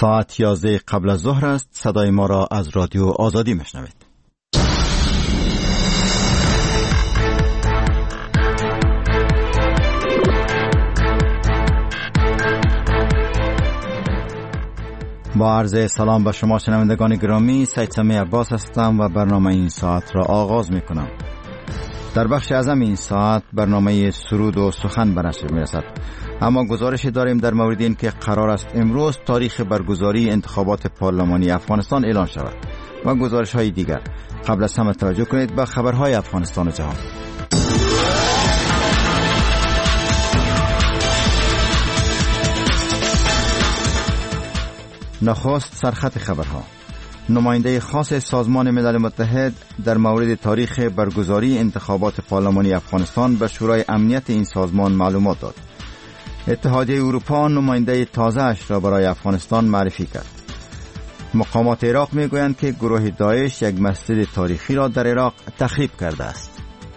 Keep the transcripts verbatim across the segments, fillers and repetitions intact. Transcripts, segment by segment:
ساعت یازده قبل از ظهر است. صدای ما را از رادیو آزادی میشنوید. با عرض سلام به شما شنوندگان گرامی، سید سمی عباس هستم و برنامه این ساعت را آغاز می کنم. در بخش اعظم این ساعت برنامه سرود و سخن به نشر می رسد، اما گزارشی داریم در مورد این که قرار است امروز تاریخ برگزاری انتخابات پارلمانی افغانستان اعلان شود و گزارش های دیگر. قبل از همه توجه کنید به خبرهای افغانستان و جهان. نخست سرخط خبرها. نماینده خاص سازمان ملل متحد در مورد تاریخ برگزاری انتخابات پارلمانی افغانستان به شورای امنیت این سازمان معلومات داد. اتحادیه اروپا نماینده تازه اش را برای افغانستان معرفی کرد. مقامات عراق می گویند که گروه داعش یک مسجد تاریخی را در عراق تخریب کرده است.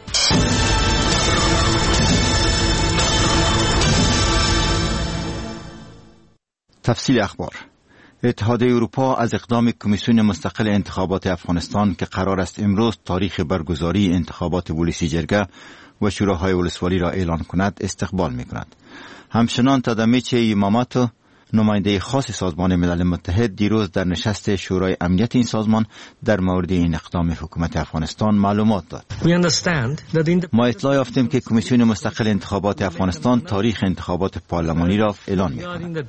تفصیل اخبار. اتحادیه اروپا از اقدام کمیسیون مستقل انتخابات افغانستان که قرار است امروز تاریخ برگزاری انتخابات ولسی جرگه و شوراهای ولسوالی را اعلان کند استقبال می کند. همچنان تادمیچه یماماتو نماینده خاص سازمان ملل متحد دیروز در نشست شورای امنیت این سازمان در مورد این اقدام حکومت افغانستان معلومات داد. ما اطلاع یافتیم که کمیسیون مستقل انتخابات افغانستان تاریخ انتخابات پارلمانی را اعلان می‌کند.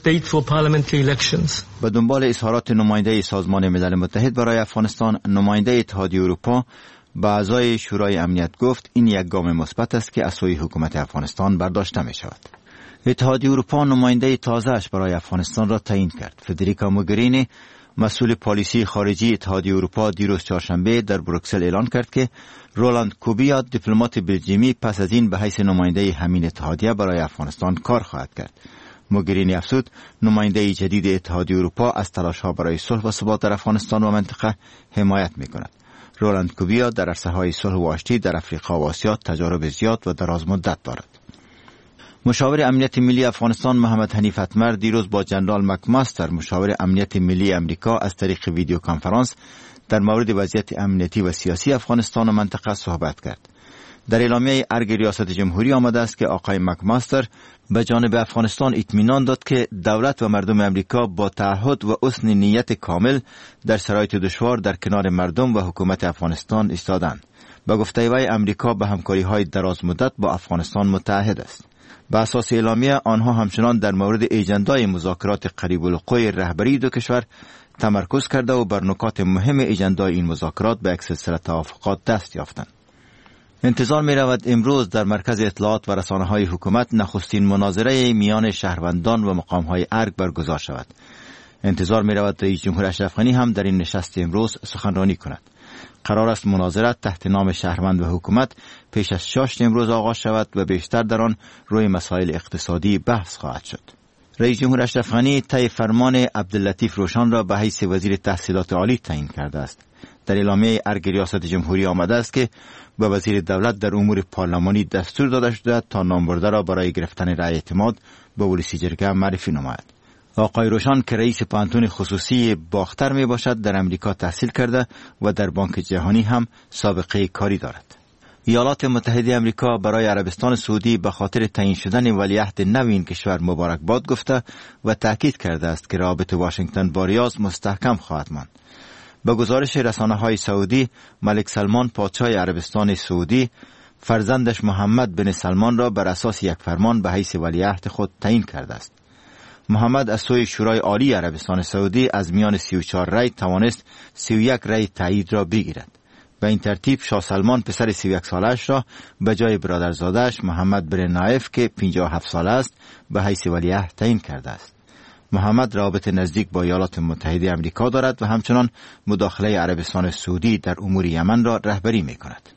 به دنبال اظهارات نماینده سازمان ملل متحد برای افغانستان، نماینده اتحادیه اروپا به اعضای شورای امنیت گفت این یک گام مثبت است که از سوی حکومت افغانستان برداشته می‌شود. اتحادیه اروپا نماینده تازه‌اش برای افغانستان را تعیین کرد. فدریکا موگرینی، مسئول پالیسی خارجی اتحادیه اروپا، دیروز چهارشنبه در بروکسل اعلان کرد که رولاند کوبیا، دیپلمات بلژیمی، پس از این به حیث نماینده همین اتحادیه برای افغانستان کار خواهد کرد. موگرینی افزود نماینده جدید اتحادیه اروپا از تلاش‌ها برای صلح و ثبات در افغانستان و منطقه حمایت می‌کند. رولاند کوبیا در عرصه‌های صلح و آشتی در افریقا و آسیا تجارب زیاد و دراز مدت دارد. مشاور امنیت ملی افغانستان محمد حنیف اتمر دیروز با جنرال مکماستر، مشاور امنیت ملی امریکا، از طریق ویدیو کنفرانس در مورد وضعیت امنیتی و سیاسی افغانستان و منطقه صحبت کرد. در اعلامیه ارگ ریاست جمهوری آمده است که آقای مکماستر به جانب افغانستان اطمینان داد که دولت و مردم امریکا با تعهد و حسن نیت کامل در شرایط دشوار در کنار مردم و حکومت افغانستان ایستادند. به گفته وی امریکا به همکاری‌های دراز مدت با افغانستان متعهد است. به اساس اعلامیه آنها همچنان در مورد ایجندای مذاکرات قریب الوقوع رهبری دو کشور تمرکز کرده و بر نکات مهم ایجندای این مذاکرات به یک سلسله توافقات دست یافتند. انتظار می رود امروز در مرکز اطلاعات و رسانه‌های حکومت نخستین مناظره میان شهروندان و مقام‌های ارگ برگزار شود. انتظار می رود رئیس جمهور اشرف غنی هم در این نشست امروز سخنرانی کند. قرار است مناظرت تحت نام شهروند و حکومت پیش از شاشت امروز آغاز شود و بیشتر در آن روی مسائل اقتصادی بحث خواهد شد. رئیس جمهور اشرف غنی طی فرمان عبداللطیف روشان را به حیث وزیر تحصیلات عالی تعیین کرده است. در اعلامیه ارگ ریاست جمهوری آمده است که به وزیر دولت در امور پارلمانی دستور داده شده تا نامبرده را برای گرفتن رأی اعتماد به ولسی جرگه معرفی نماید. آقای روشان که رئیس پانتون خصوصی باختر می باشد در امریکا تحصیل کرده و در بانک جهانی هم سابقه کاری دارد. ایالات متحده امریکا برای عربستان سعودی به خاطر تعیین شدن ولیعهد نو این کشور مبارکباد گفته و تاکید کرده است که روابط واشنگتن با ریاض مستحکم خواهد ماند. به گزارش رسانه‌های سعودی، ملک سلمان پادشاه عربستان سعودی فرزندش محمد بن سلمان را بر اساس یک فرمان به حیث ولیعهد خود تعیین کرده است. محمد از سوی شورای عالی عربستان سعودی از میان سی و چهار رأی توانست سی و یک رأی تایید را بگیرد. به این ترتیب شاه سلمان پسر سی و یک سالش را به جای برادرزادش محمد بن نایف که پنجاه و هفت ساله است به حیث ولیعهد تعیین کرده است. محمد رابط نزدیک با ایالات متحده امریکا دارد و همچنان مداخله عربستان سعودی در امور یمن را رهبری می کند.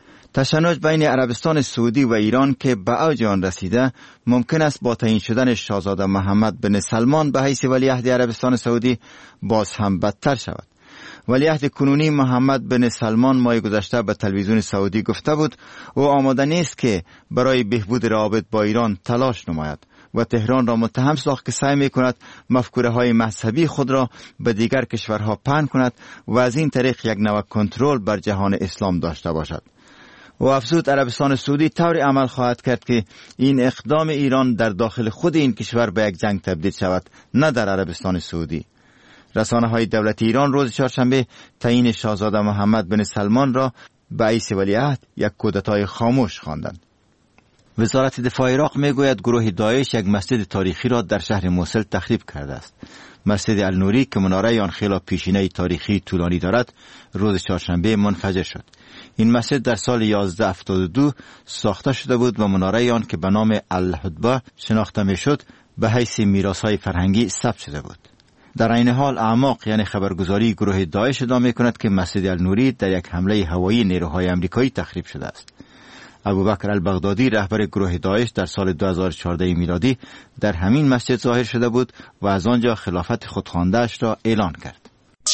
تشنج بین عربستان سعودی و ایران که به اوج آن رسیده ممکن است با تعیین شدن شاهزاده محمد بن سلمان به حیث ولیعهد عربستان سعودی باز هم بدتر شود. ولیعهد کنونی محمد بن سلمان ماه گذشته به تلویزیون سعودی گفته بود او آماده نیست که برای بهبود روابط با ایران تلاش نماید و تهران را متهم ساخت که سعی می کند مفکوره های مذهبی خود را به دیگر کشورها پهن کند و از این طریق یک نوع کنترل بر جهان اسلام داشته باشد. و افزود عربستان سعودی طوری عمل خواهد کرد که این اقدام ایران در داخل خود این کشور به یک جنگ تبدیل شود، نه در عربستان سعودی. رسانه های دولتی ایران روز چهارشنبه تعیین شاهزاده محمد بن سلمان را به رئیس ولیعهد یک کودتای خاموش خواندند. وزارت دفاع عراق میگوید گروه داعش یک مسجد تاریخی را در شهر موصل تخریب کرده است. مسجد النوری که مناره آن خیلی پیشینه تاریخی طولانی دارد، روز چهارشنبه منفجر شد. این مسجد در سال یازده هفتاد و دو ساخته شده بود و مناره آن که به نام الحدبه شناخته میشد به حیث میراث‌های فرهنگی ثبت شده بود. در این حال اعماق یعنی خبرگزاری گروه داعش ادعا می‌کند که مسجد النوری در یک حمله هوایی نیروهای آمریکایی تخریب شده است. ابوبکر البغدادی رهبر گروه داعش در سال دو هزار و چهارده میلادی در همین مسجد ظاهر شده بود و از آنجا خلافت خودخوانده‌اش را اعلان کرد.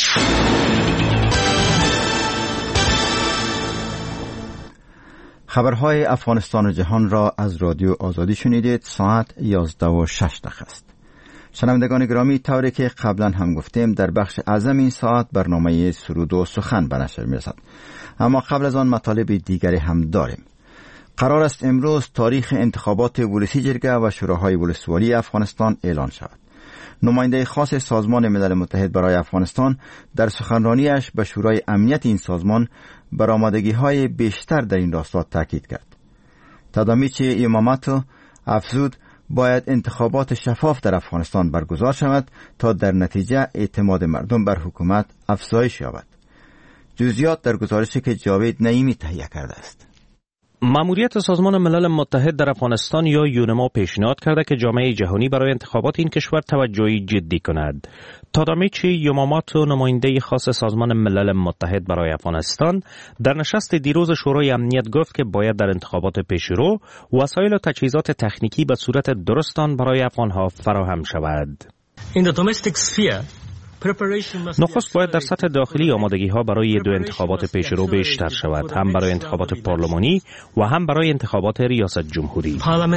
خبرهای افغانستان و جهان را از رادیو آزادی شنیدید. ساعت یازده و شش دقیقه است. شنوندگان گرامی، طوری که قبلا هم گفتیم در بخش اعظم این ساعت برنامه سرود و سخن به نشر می‌رسد. اما قبل از آن مطالب دیگری هم داریم. قرار است امروز تاریخ انتخابات ولسی جرگه و شوراهای ولسوالی افغانستان اعلان شود. نماینده خاص سازمان ملل متحد برای افغانستان در سخنرانیش به شورای امنیت این سازمان برآمدگی‌های بیشتر در این راستا تاکید کرد. تادامیچی یماماتو افزود باید انتخابات شفاف در افغانستان برگزار شود تا در نتیجه اعتماد مردم بر حکومت افزایش یابد. جزئیات در گزارشی که جاوید نعیمی تهیه کرده است. مأموریت سازمان ملل متحد در افغانستان یا یونما پیشنهاد کرده که جامعه جهانی برای انتخابات این کشور توجهی جدی کند. تادامیچی یوماماتو نماینده خاص سازمان ملل متحد برای افغانستان در نشست دیروز شورای امنیت گفت که باید در انتخابات پیشرو وسایل و تجهیزات تکنیکی به صورت درستان برای افغانها فراهم شود. In the domestic sphere, نخست باید در سطح داخلی آمادگی ها برای دو انتخابات پیشرو بیشتر شود، هم برای انتخابات پارلمانی و هم برای انتخابات ریاست جمهوری.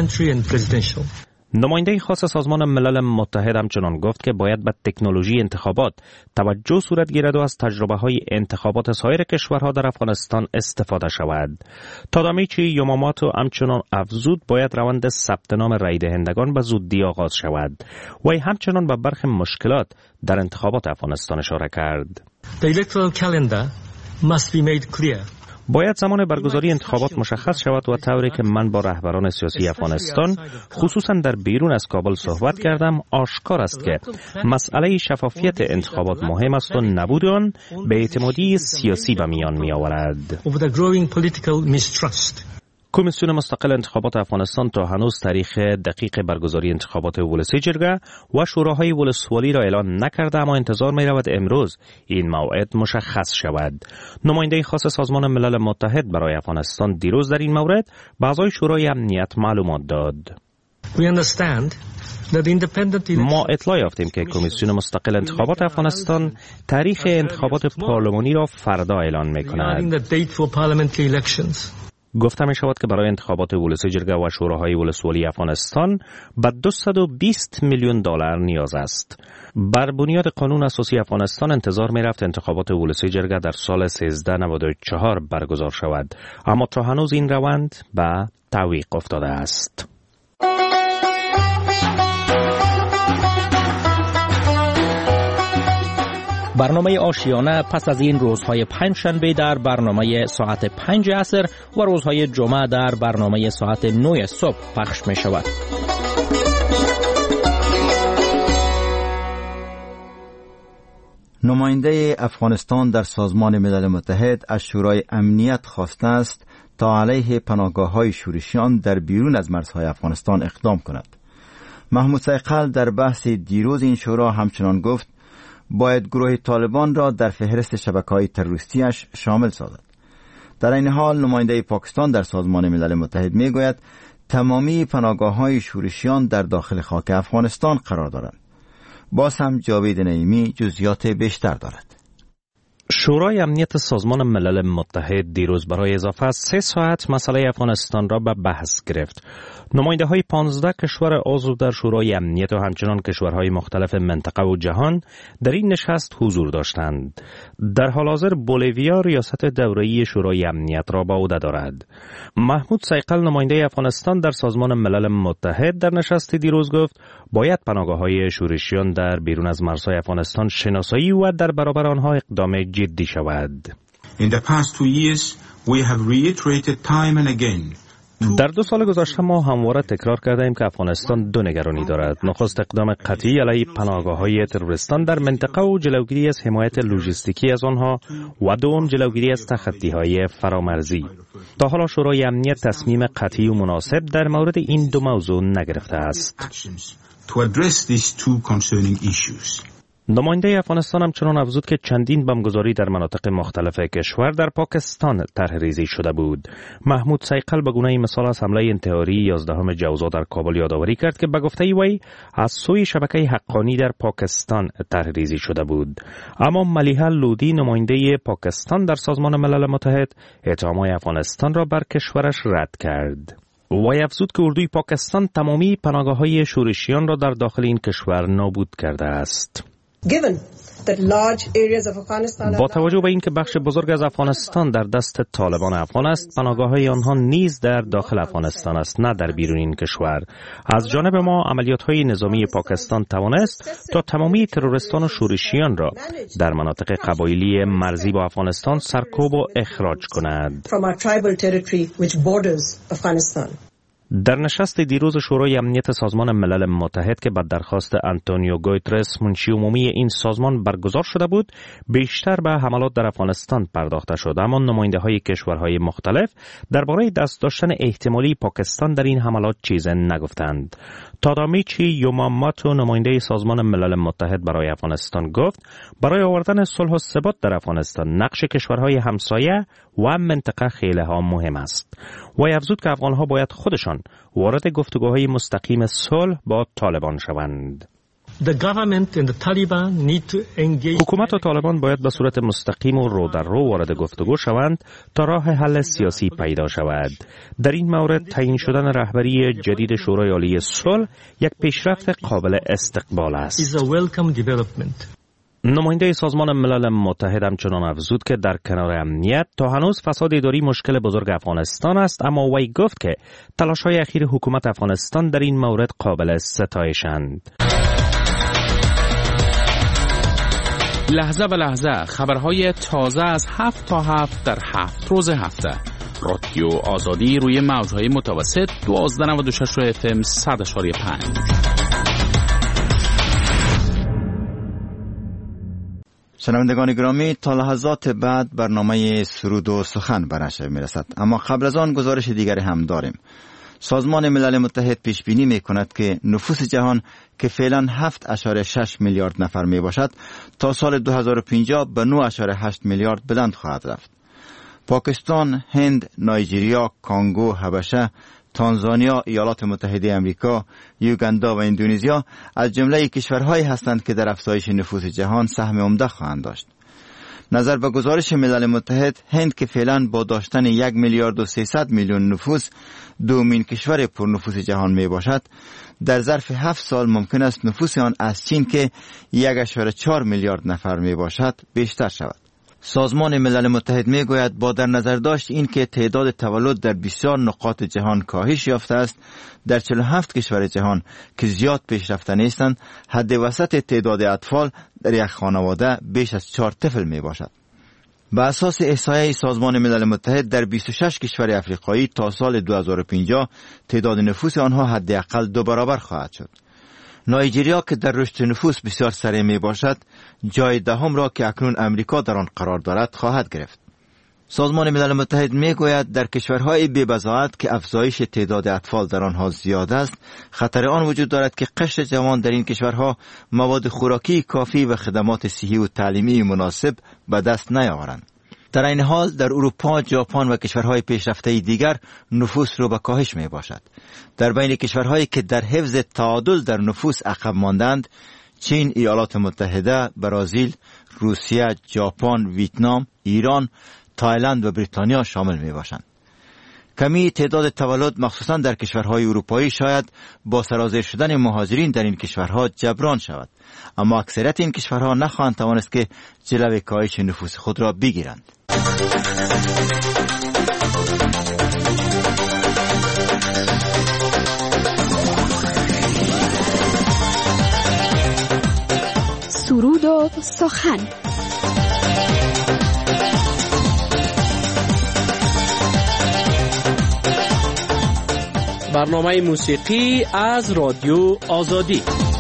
نماینده خاص سازمان ملل متحد همچنان گفت که باید به تکنولوژی انتخابات توجه صورت گیرد و از تجربه های انتخابات سایر کشورها در افغانستان استفاده شود. تادامیچی یوماماتو همچنان افزود باید روند ثبت نام رای دهندگان به زودی آغاز شود و همچنان به برخی مشکلات در انتخابات افغانستان اشاره کرد. The electoral calendar must be made clear. باید زمان برگزاری انتخابات مشخص شود و طوری که من با رهبران سیاسی افغانستان خصوصا در بیرون از کابل صحبت کردم آشکار است که مسئله شفافیت انتخابات مهم است و نبود آن به اعتمادی سیاسی به میان می آورد. کمیسیون مستقل انتخابات افغانستان تا هنوز تاریخ دقیق برگزاری انتخابات ولسی جرگه و شوراهای ولسوالی را اعلان نکرده، اما انتظار می رود امروز این موعد مشخص شود. نماینده خاص سازمان ملل متحد برای افغانستان دیروز در این مورد به اعضای شورای امنیت معلومات داد. ما اطلاع یافتیم که کمیسیون مستقل انتخابات افغانستان تاریخ انتخابات پارلمانی را فردا اعلان می کند. گفته می شود که برای انتخابات ولسی جرگه و شوراهای ولسوالی افغانستان به دویست و بیست میلیون دلار نیاز است. بر بنیاد قانون اساسی افغانستان انتظار می رفت انتخابات ولسی جرگه در سال سیزده نود و چهار برگزار شود، اما تا هنوز این روند به تعویق افتاده است. برنامه آشیانه پس از این روزهای پنجشنبه در برنامه ساعت پنج عصر و روزهای جمعه در برنامه ساعت نه صبح پخش می شود. نماینده افغانستان در سازمان ملل متحد از شورای امنیت خواسته است تا علیه پناهگاه‌های شورشیان در بیرون از مرزهای افغانستان اقدام کند. محمود سیقل در بحث دیروز این شورا همچنان گفت باید گروه طالبان را در فهرست شبکه‌های تروریستیش شامل سازد. در این حال نماینده پاکستان در سازمان ملل متحد میگوید تمامی پناهگاه‌های شورشیان در داخل خاک افغانستان قرار دارند. باز هم جاوید نعیمی جزئیات بیشتر دارد. شورای امنیت سازمان ملل متحد دیروز برای اضافه از سه ساعت مسئله افغانستان را به بحث گرفت. نماینده های پانزده کشور عضو در شورای امنیت و همچنان کشورهای مختلف منطقه و جهان در این نشست حضور داشتند. در حال حاضر بولیویا ریاست دوره‌ای شورای امنیت را به عهده دارد. محمود سیقل نماینده افغانستان در سازمان ملل متحد در نشست دیروز گفت باید پناهگاه‌های شورشیان در بیرون از مرزهای افغانستان شناسایی و در برابر آنها اقدام جدی شود. In the past two years we have reiterated time and again در دو سال گذشته ما همواره تکرار کرده ایم که افغانستان دو نگرانی دارد. نخست اقدام قطعی علیه پناهگاه‌های تروریستان در منطقه و جلوگیری از حمایت لوجستیکی از آنها و دوم جلوگیری از تخطی‌های فرامرزی. تا حالا شورای امنیت تصمیم قطعی و مناسب در مورد این دو موضوع نگرفته است. نماینده افغانستان همچنان افزود که چندین بمبگذاری در مناطق مختلف کشور در پاکستان طرح‌ریزی شده بود. محمود سیقل به گونه مثال از حمله انتحاری یازدهم جوزا در کابل یادآوری کرد که به گفته وی از سوی شبکه حقانی در پاکستان طرح‌ریزی شده بود. اما ملیحه لودی نماینده پاکستان در سازمان ملل متحد اتهامات افغانستان را بر کشورش رد کرد. وی افزود که اردوی پاکستان تمامی پناهگاه‌های شورشیان را در داخل این کشور نابود کرده است. با توجه به اینکه بخش بزرگ از افغانستان در دست طالبان افغان است، پناهگاه‌های آنها نیز در داخل افغانستان است، نه در بیرون این کشور. از جانب ما عملیات‌های نظامی پاکستان توانست تا تمامی تروریستان و شورشیان را در مناطق قبایلی مرزی با افغانستان سرکوب و اخراج کند. در نشست دیروز شورای امنیت سازمان ملل متحد که به درخواست آنتونیو گوترس منشی عمومی این سازمان برگزار شده بود، بیشتر به حملات در افغانستان پرداخته شد، اما نماینده های کشورهای مختلف درباره دست داشتن احتمالی پاکستان در این حملات چیزی نگفتند. تادامیچی یوماماتو نماینده سازمان ملل متحد برای افغانستان گفت برای آوردن صلح و ثبات در افغانستان نقش کشورهای همسایه و منطقه خیلی ها مهم است. وی افزود که افغانها باید خودشان وارد گفتگوهای مستقیم صلح با طالبان شوند. حکومت و طالبان باید به صورت مستقیم و رو در رو وارد گفتگو شوند تا راه حل سیاسی پیدا شود. در این مورد تعیین شدن رهبری جدید شورای عالی صلح یک پیشرفت قابل استقبال است. نماینده سازمان ملل متحد همچنان افزود که در کنار امنیت تا هنوز فساد اداری مشکل بزرگ افغانستان است، اما وی گفت که تلاش‌های اخیر حکومت افغانستان در این مورد قابل ستایشند. لحظه به لحظه خبرهای تازه از هفت تا هفت در هفت روز هفته. رادیو آزادی روی موجهای متوسط دوازده نود و شش اف ام صد اشاری پنج. شنوندگان گرامی، تا لحظات بعد برنامه سرود و سخن به نشر میرسد، اما قبل از آن گزارش دیگری هم داریم. سازمان ملل متحد پیش بینی می کند که نفوس جهان که فعلا هفت اشاره شش میلیارد نفر می باشد تا سال دو هزار و پنجاه به نه اشاره هشت میلیارد بلند خواهد رفت. پاکستان، هند، نایجریا، کانگو، حبشه، تانزانیا، ایالات متحده آمریکا، یوگاندا و اندونزیا از جمله کشورهایی هستند که در افزایش نفوس جهان سهم عمده خواهند داشت. نظر به گزارش ملل متحد، هند که فعلا با داشتن یک میلیارد و سیصد میلیون نفوس دومین کشور پر نفوس جهان می باشد، در ظرف هفت سال ممکن است نفوس آن از چین که یک اشاره چهار میلیارد نفر می باشد بیشتر شود. سازمان ملل متحد می گوید با در نظر داشت این که تعداد تولد در بسیار نقاط جهان کاهش یافته است، در چهل و هفت کشور جهان که زیاد پیشرفته نیستند، حد وسط تعداد اطفال در یک خانواده بیش از چهار طفل می باشد. به اساس احصایه سازمان ملل متحد در بیست و شش کشور افریقایی تا سال دو هزار و پنجاه تعداد نفوس آنها حداقل دو برابر خواهد شد. نایجریا که در رشد نفوس بسیار سریع می باشد، جای دهم را که اکنون امریکا در آن قرار دارد خواهد گرفت. سازمان ملل متحد می گوید در کشورهای بی بضاعت که افزایش تعداد اطفال در آنها زیاد است، خطر آن وجود دارد که قشر جوان در این کشورها مواد خوراکی کافی و خدمات صحی و تعلیمی مناسب به دست نیاورند. در این حال در اروپا، ژاپن و کشورهای پیشرفته دیگر نفوس رو به کاهش می باشد. در بین کشورهایی که در حفظ تعادل در نفوس عقب ماندند، چین، ایالات متحده، برزیل، روسیه، ژاپن، ویتنام، ایران، تایلند و بریتانیا شامل می باشند. کمی تعداد تولد مخصوصا در کشورهای اروپایی شاید با سرازیر شدن مهاجرین در این کشورها جبران شود، اما اکثریت این کشورها نخواهند توانست که جلوی کاهش نفوس خود را بگیرند. سرود و سخن. برنامه موسیقی از رادیو آزادی.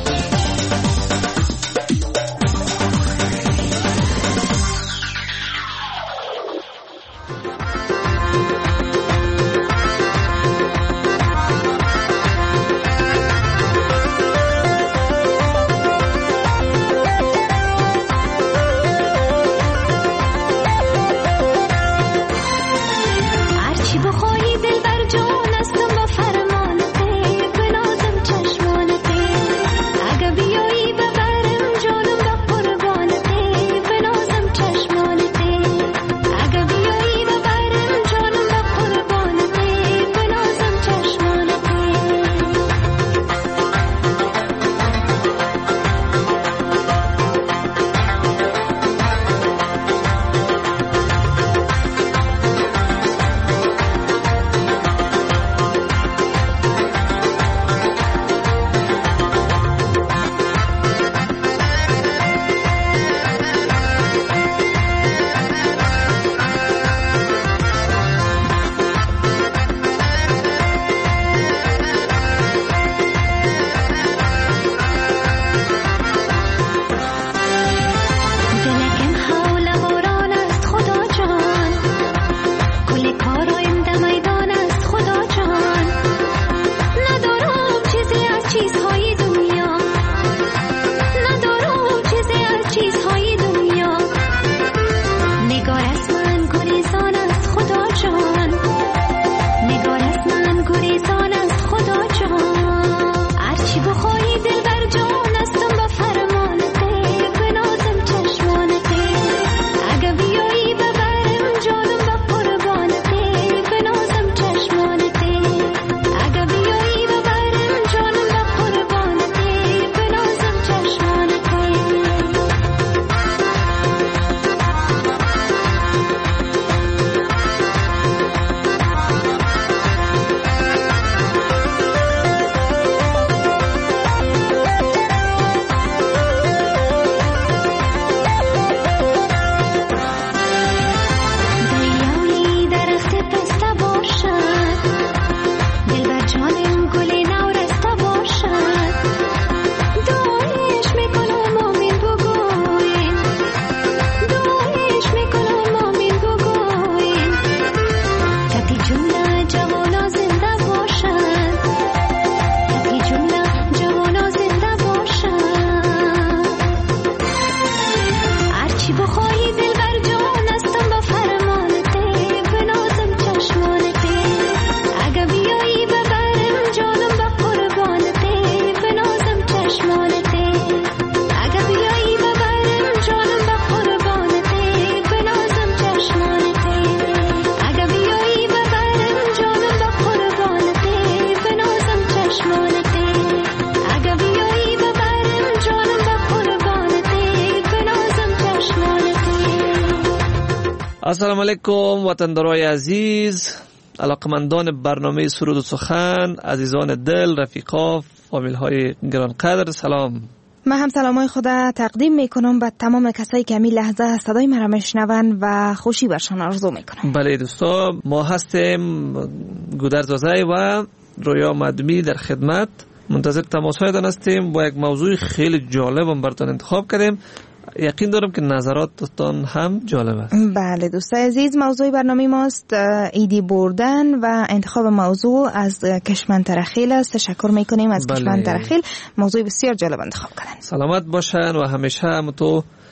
السلام علیکم وطندارای عزیز، علاقمندان برنامه سرود و سخن، عزیزان دل، رفیقا، فامیل های گرانقدر، سلام. من هم سلامای خدا تقدیم میکنم به تمام کسایی که همین لحظه صدای مرا میشنون و خوشی برشان آرزو میکنم. بله دوستا، ما هستیم گودرزازه و رویا مدمی در خدمت، منتظر تماس هایتان هستیم. با یک موضوع خیلی جالب هم براتون انتخاب کردیم، یقین دارم که نظراتتان هم جالب است. بله دوستای عزیز، موضوع برنامه ماست ایدی بردن و انتخاب موضوع از کشمن ترخیل است. تشکر میکنیم از بله. کشمن ترخیل، موضوع بسیار جالب انتخاب کردن. سلامت باشن و همیشه هم تو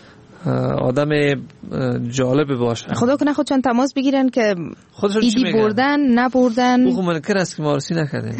آدم جالب باشه. خدا کنه خودشان تماس بگیرن که ایدی بردن نبردن. او منکر است که مارسی نکردیم.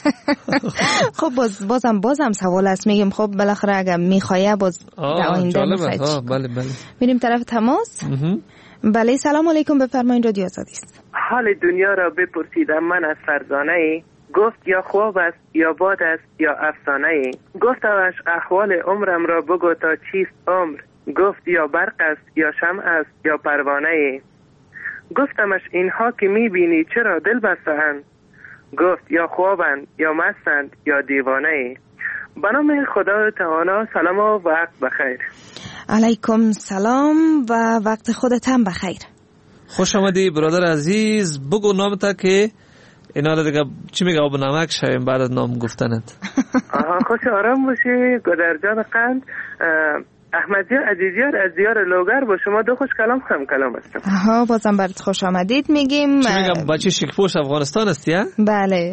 خب باز بازم بازم سوال است، میگم خب بالاخره اگه میخوایه باز در آینده میخواید. بله بله. میریم طرف تماس. بله سلام علیکم، بفرمایید رادیو آزادی است. حال دنیا را بپرسیدم من از فرزانه ای، گفت یا خواب است یا باد است یا افسانه ای. گفتمش احوال عمرم را بگو تا چیست عمر، گفت یا برق است یا شمع است یا پروانه ای. گفتمش اینها که میبینی چرا دل بستند، گفت یا خوابند یا مستند یا دیوانه ای. به نام خدا توانا، سلام و وقت بخیر. علیکم سلام و وقت خودت هم بخیر. خوش آمدی برادر عزیز، بگو نامتا که اینا دیگه چی میگه آب نمک شویم بعد از نام گفتنت. آها خوش آرام باشی گدرجان قند. احمدیار عزیزیار از دیار لوگر، با شما دو خوش کلام هم کلام هستم. آها بازم برات خوش آمدید میگیم. چی میگم بچه شیکپوش افغانستان هستی ها؟ بله.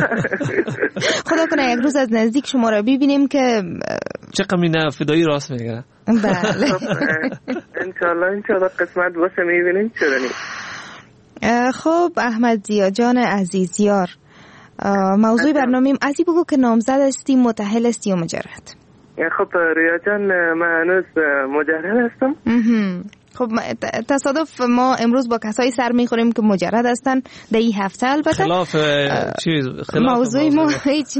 خدا کنه یک روز از نزدیک شما را ببینیم که چه قمینه فدایی راست میگه. بله. انشالله انشالله قسمت باشه میبینیم چرا نیم. خب احمد زیا جان عزیزیار، موضوع برنامه ازی بگو که نامزد استی، متأهل استی و مجرد؟ خب ریا جان من هنوز مجرد هستم. خب تصادف ما امروز با کسایی سر میخوریم که مجرد هستن در این هفته. البته خلاف چیز خلاف موضوع ما هیچ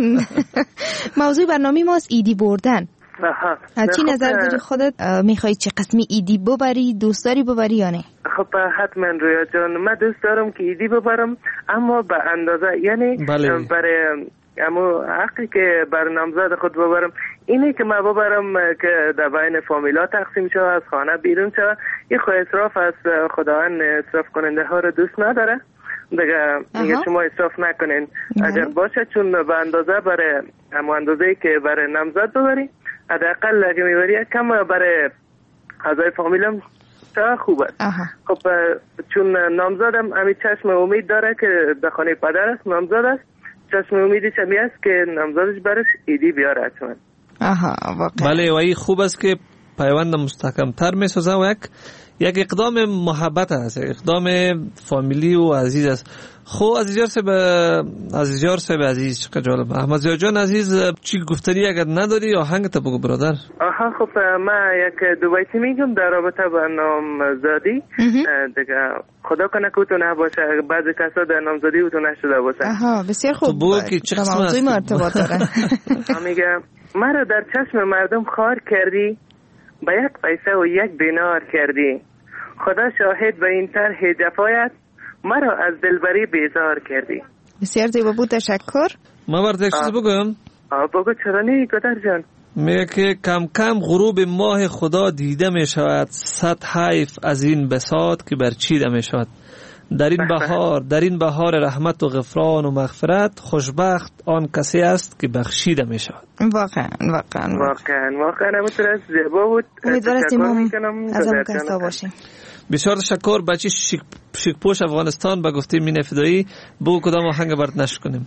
موضوع برنامه ماست ایدی بردن. از چی نظر داری خودت؟ میخوایی چه قسمی ایدی ببری؟ دوست داری ببری یا نه؟ خب حتما رویا جان من دوست دارم که ایدی ببرم، اما به اندازه، یعنی بله. برای اما حقی که بر نامزد خود ببرم اینه که من ببرم که در بین فامیلا تقسیم شود، از خانه بیرون شود. این خود اصراف از خداوند اصراف کننده ها رو دوست نداره دیگه. میگه شما اصراف نکنین اگر باشه، چون به اندازه برای اما اندازه‌ای که برای نامزد ببری، حداقل اگه میبری کم برای اعضای فامیلم تا خوب است. خب چون نامزدم امی چشم امید داره که در خانه پدر است، نامزد است، چشم امیدش همی است که نامزدش برش ایدی بیاره حتما. آها واقعا. بله و این خوب است که پیوند مستحکم تر می سازه و یک یک اقدام محبت است، اقدام فامیلی و عزیز است. خب عزیزیار صاحب عزیزیار صاحب عزیز چقدر جالب. احمد زیا جان عزیز چی گفتنی اگر نداری آهنگ تا بگو برادر. آها خب من یک دو بیتی میگم در رابطه با نامزدی دیگه. خدا کنه که تو نباشه، بعضی کسا در نامزدی تو نشده باشه. آها بسیار خوب. تو بگو که چه قسم موضوع مرتبط داره. میگه مرا در چشم مردم خار کردی، با یک پیسه و یک دینار کردی، خدا شاهد به این طرح جفایت، مرا از دلبری بیزار کردی. بسیار زیبا بود، تشکر. ما برات یک چیز بگم. آه بگو چرا نی گدر جان. میگه که کم کم غروب ماه خدا دیده می شود، صد حیف از این بساط که برچیده می شود. در این بهار در این بهار رحمت و غفران و مغفرت، خوشبخت آن کسی است که بخشیده می شود. واقعا واقعا واقعا واقعا همونطور از زیبا بود. امیدوارستیم از اون کسا باشیم. بسیار تشکر بچه شیکپوش افغانستان. با گفتیم مینه فدایی بگو کدام آهنگ برات نشر کنیم.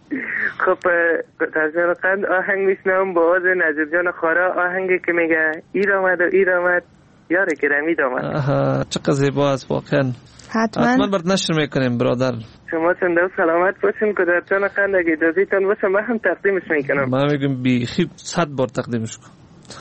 خب ترجمه قند آهنگ میشنم با آواز نجیب جان خارا، آهنگی که میگه ایر آمد و ایر آمد یار گرمید آمد. آها چقدر زیبا است واقعا. حتما حتما برات نشر میکنیم برادر. شما چنده و سلامت باشین که در جان قند اگه اجازیتان باشه من هم تقدیمش میکنم. ما میگم بی خیب صد بار تقدیمش کن.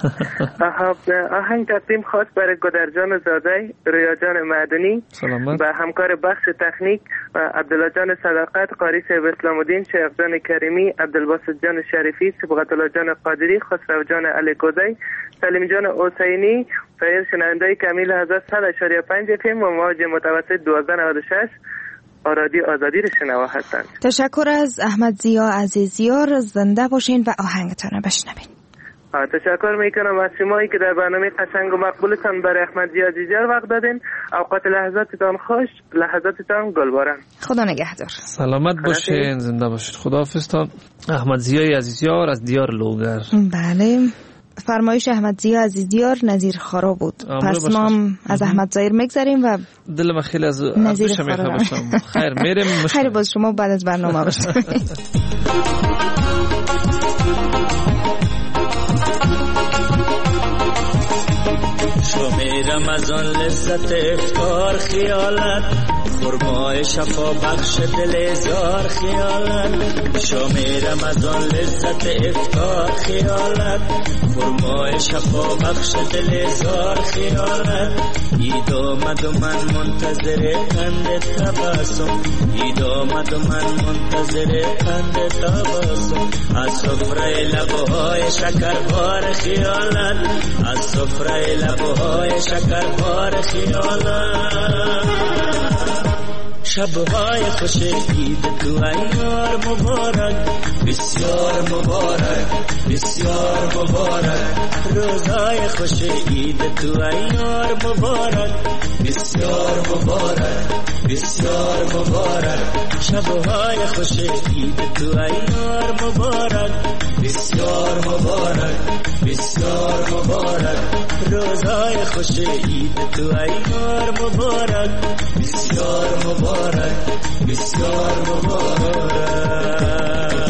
آهنگ تقدیم خاص برای گدرجان زاده، رویا جان معدنی و همکار بخش تکنیک عبدالله جان صداقت، قاری صاحب اسلام الدین، شیخ جان کریمی، عبدالباسط جان شریفی، صبغت الله جان قادری، خسرو جان علی کوزی، سلیم جان حسینی، سایر شنونده‌های کمیل حضرت صد و پنج اف ام و موج متوسط دوازده نود و شش رادیو آزادی رو شنوا هستند. تشکر از احمد زیا عزیزیار، زنده باشین و آهنگتون رو بشنوین. تشکر میکنم از شمایی که در برنامه قشنگ و مقبولتان برای احمد زیا عزیزیار وقت دادین. اوقات لحظاتتان خوش، لحظاتتان گلباران. خدا نگهدار. سلامت باشین، زنده باشید. خداحافظ تا احمد زیا عزیزیار از دیار لوگر. بله فرمایش احمد زیا عزیزیار نظیر خارا بود. پس ما از احمد زایر میگذاریم و دل من خیلی از نظیر خارا خیر میریم. خیر باز شما بعد از برنامه باشید. شمیرم از آن لذت افطار خیالت، خرمای شفا بخش دل زار خیالت. شمیرم از آن لذت افطار خیالت، خرمای شفا بخش دل زار خیالت. عید آمد و من منتظر خنده تبسم، عید آمد و من منتظر خنده تبسم. از سفره لبهای شکربار خیالت، از سفره لبهای شکربار خیالت. شبهای خوش عید تو ایار مبارک، بسیار مبارک بسیار مبارک. روزهای خوش عید تو ایار مبارک، بسیار مبارک بسیار مبارک. شبهای خوش عید تو ایار مبارک، بسیار مبارک بسیار مبارک. روزهای خوش عید تو ایار مبارک، بسیار مبارک بسیار مبارک.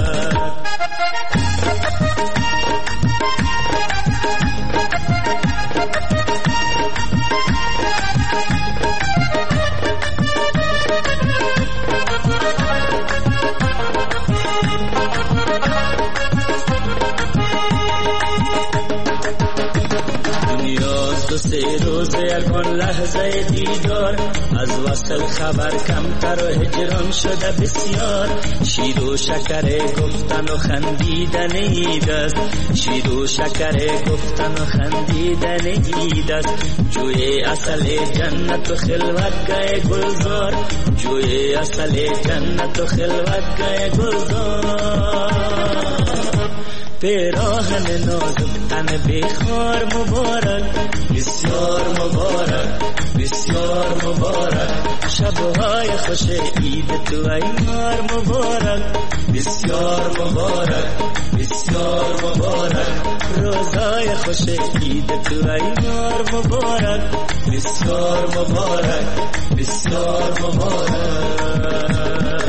سه روز یکان لحظه دیدار، از وصل خبر کمتر و هجران شده بسیار. شیر و شکر گفتن و خندیدن عید است، شیر و شکر گفتن و خندیدن عید است. جوی اصل جنت و خلوتگاه گلزار، جوی اصل جنت و خلوتگاه گلزار. پیراهن نازک تن بخار مبارک، بسیار مبارک بسیار مبارک. شبهای خوش عید تو ایار مبارک، بسیار مبارک بسیار مبارک. روزهای خوش عید تو ایار مبارک، بسیار مبارک بسیار مبارک.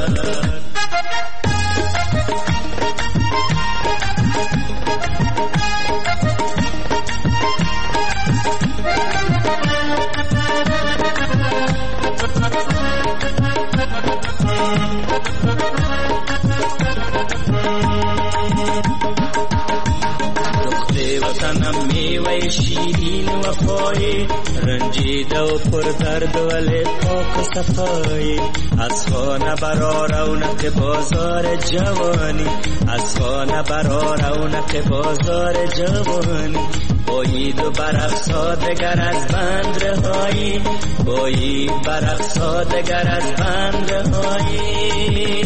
وطنم میوه شیرین وفایی، رنجیده و پر درد ولی پاک و صفایی. از خانه برا رونق بازار جوانی، از خانه برا رونق بازار جوانی. با عید و برقصا دگر از بند رهایی، با عید برقصا دگر از بند رهایی.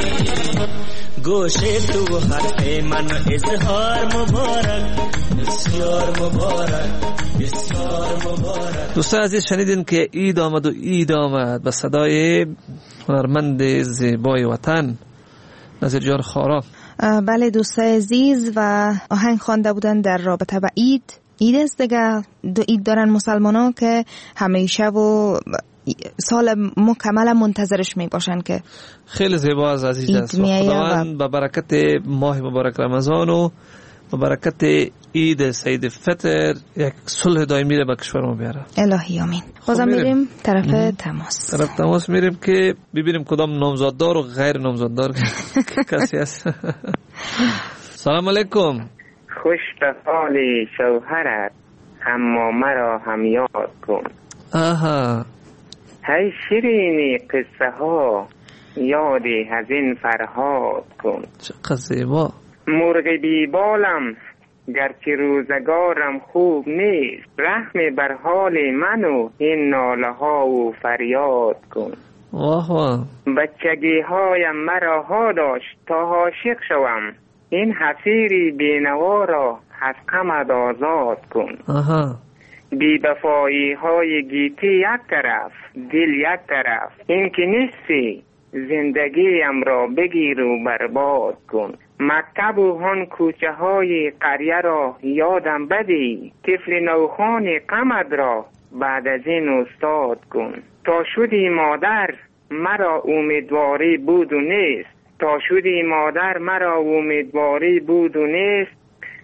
گوشه تو حرف من اظهار مبارک، بسیار مبارک بسیار مبارک. دوستان عزیز شنیدین که عید آمد و عید آمد به صدای هنرمند زیبای وطن نظیر جان خارا. بله دوستان عزیز، و آهنگ خوانده بودن در رابطه با عید. عید است دیگه، دو عید دارن مسلمان ها که همیشه و سال مکمل منتظرش می باشن که خیلی زیبا از عزیز است. خداوند با برکت ماه مبارک رمضان و با برکت عید سید فطر یک صلح دائمی را به کشور ما بیاره. الهی آمین. بازم میریم طرف ام. تماس طرف تماس میریم که ببینیم کدام نامزددار و غیر نامزددار کسی هست. سلام علیکم. خوش به حال شوهرت، اما مرا هم یاد کن. آها. هی شیرینی قصه ها، یادی از این فرهاد کن. چقدر زیبا. مرغ بی بالم گرچه روزگارم خوب نیست، رحم بر حال من و این ناله ها و فریاد کن. واه واه. بچگی هایم مرا ها داشت تا عاشق شوم، این حسیری بینوا را از غمت آزاد کن. آها. بی بفایی های گیتی یک طرف، دل یک طرف، این که نیستی زندگیم را بگیر و برباد کن. مکتب و هن کوچه های قریه را یادم بدی، طفل نوخان غمت را بعد از این استاد کن. تا شدی مادر مرا امیدواری بود و نیست، تا شدی مادر مرا امیدواری بود و نیست.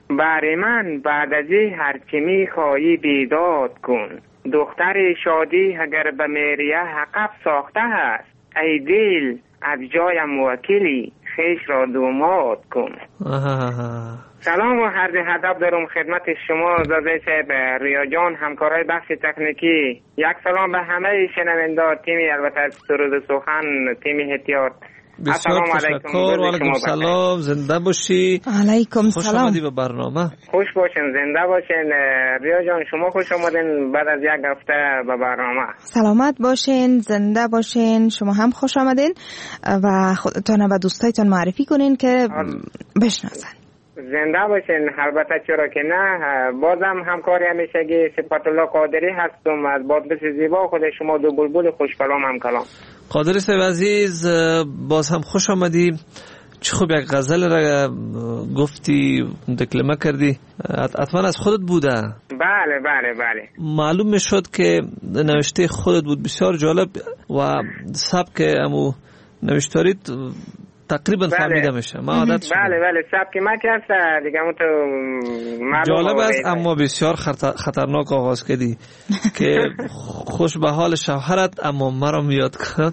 بر من بعد از هر چی میخواهی بیداد کن. دختر شادی اگر به میریه حقب ساخته است، ای دل از جایم موکلی خیش را دوماد کن. سلام و هر هدف دارم خدمت شما زاده صاحب، ریا جان، همکارای بخش تکنیکی. یک سلام به همه شنونده تیمی البته سرود سخن، تیم احتیاط. بسیار تشکر و علیکم سلام، زنده باشی. علیکم خوش سلام. آمدی به برنامه. خوش باشین، زنده باشین. ریا جان شما خوش آمدین بعد از یک هفته به برنامه. سلامت باشین، زنده باشین. شما هم خوش آمدین و خودتان و دوستایتان معرفی کنین که بشناسن. زنده باشین. البته چرا که نه، بازم همکاری همیشگی صفت الله قادری هستم از بادبس زیبا. خود شما دو بلبل خوش کلام هم کلام. قادری صاحب عزیز، باز هم خوش آمدی. چه خوب یک غزل را گفتی، دکلمه کردی، حتما از خودت بوده؟ بله بله بله. معلوم می شد که نوشته خودت بود. بسیار جالب و سبک امو نوشتاریت تقریبا فهمیده میشه. ما عادت شده. بله بله، سبک ما که هست دیگه اون تو جالب است اما بسیار خطرناک آغاز کردی که خوش به حال شوهرت اما مرا میاد کنم.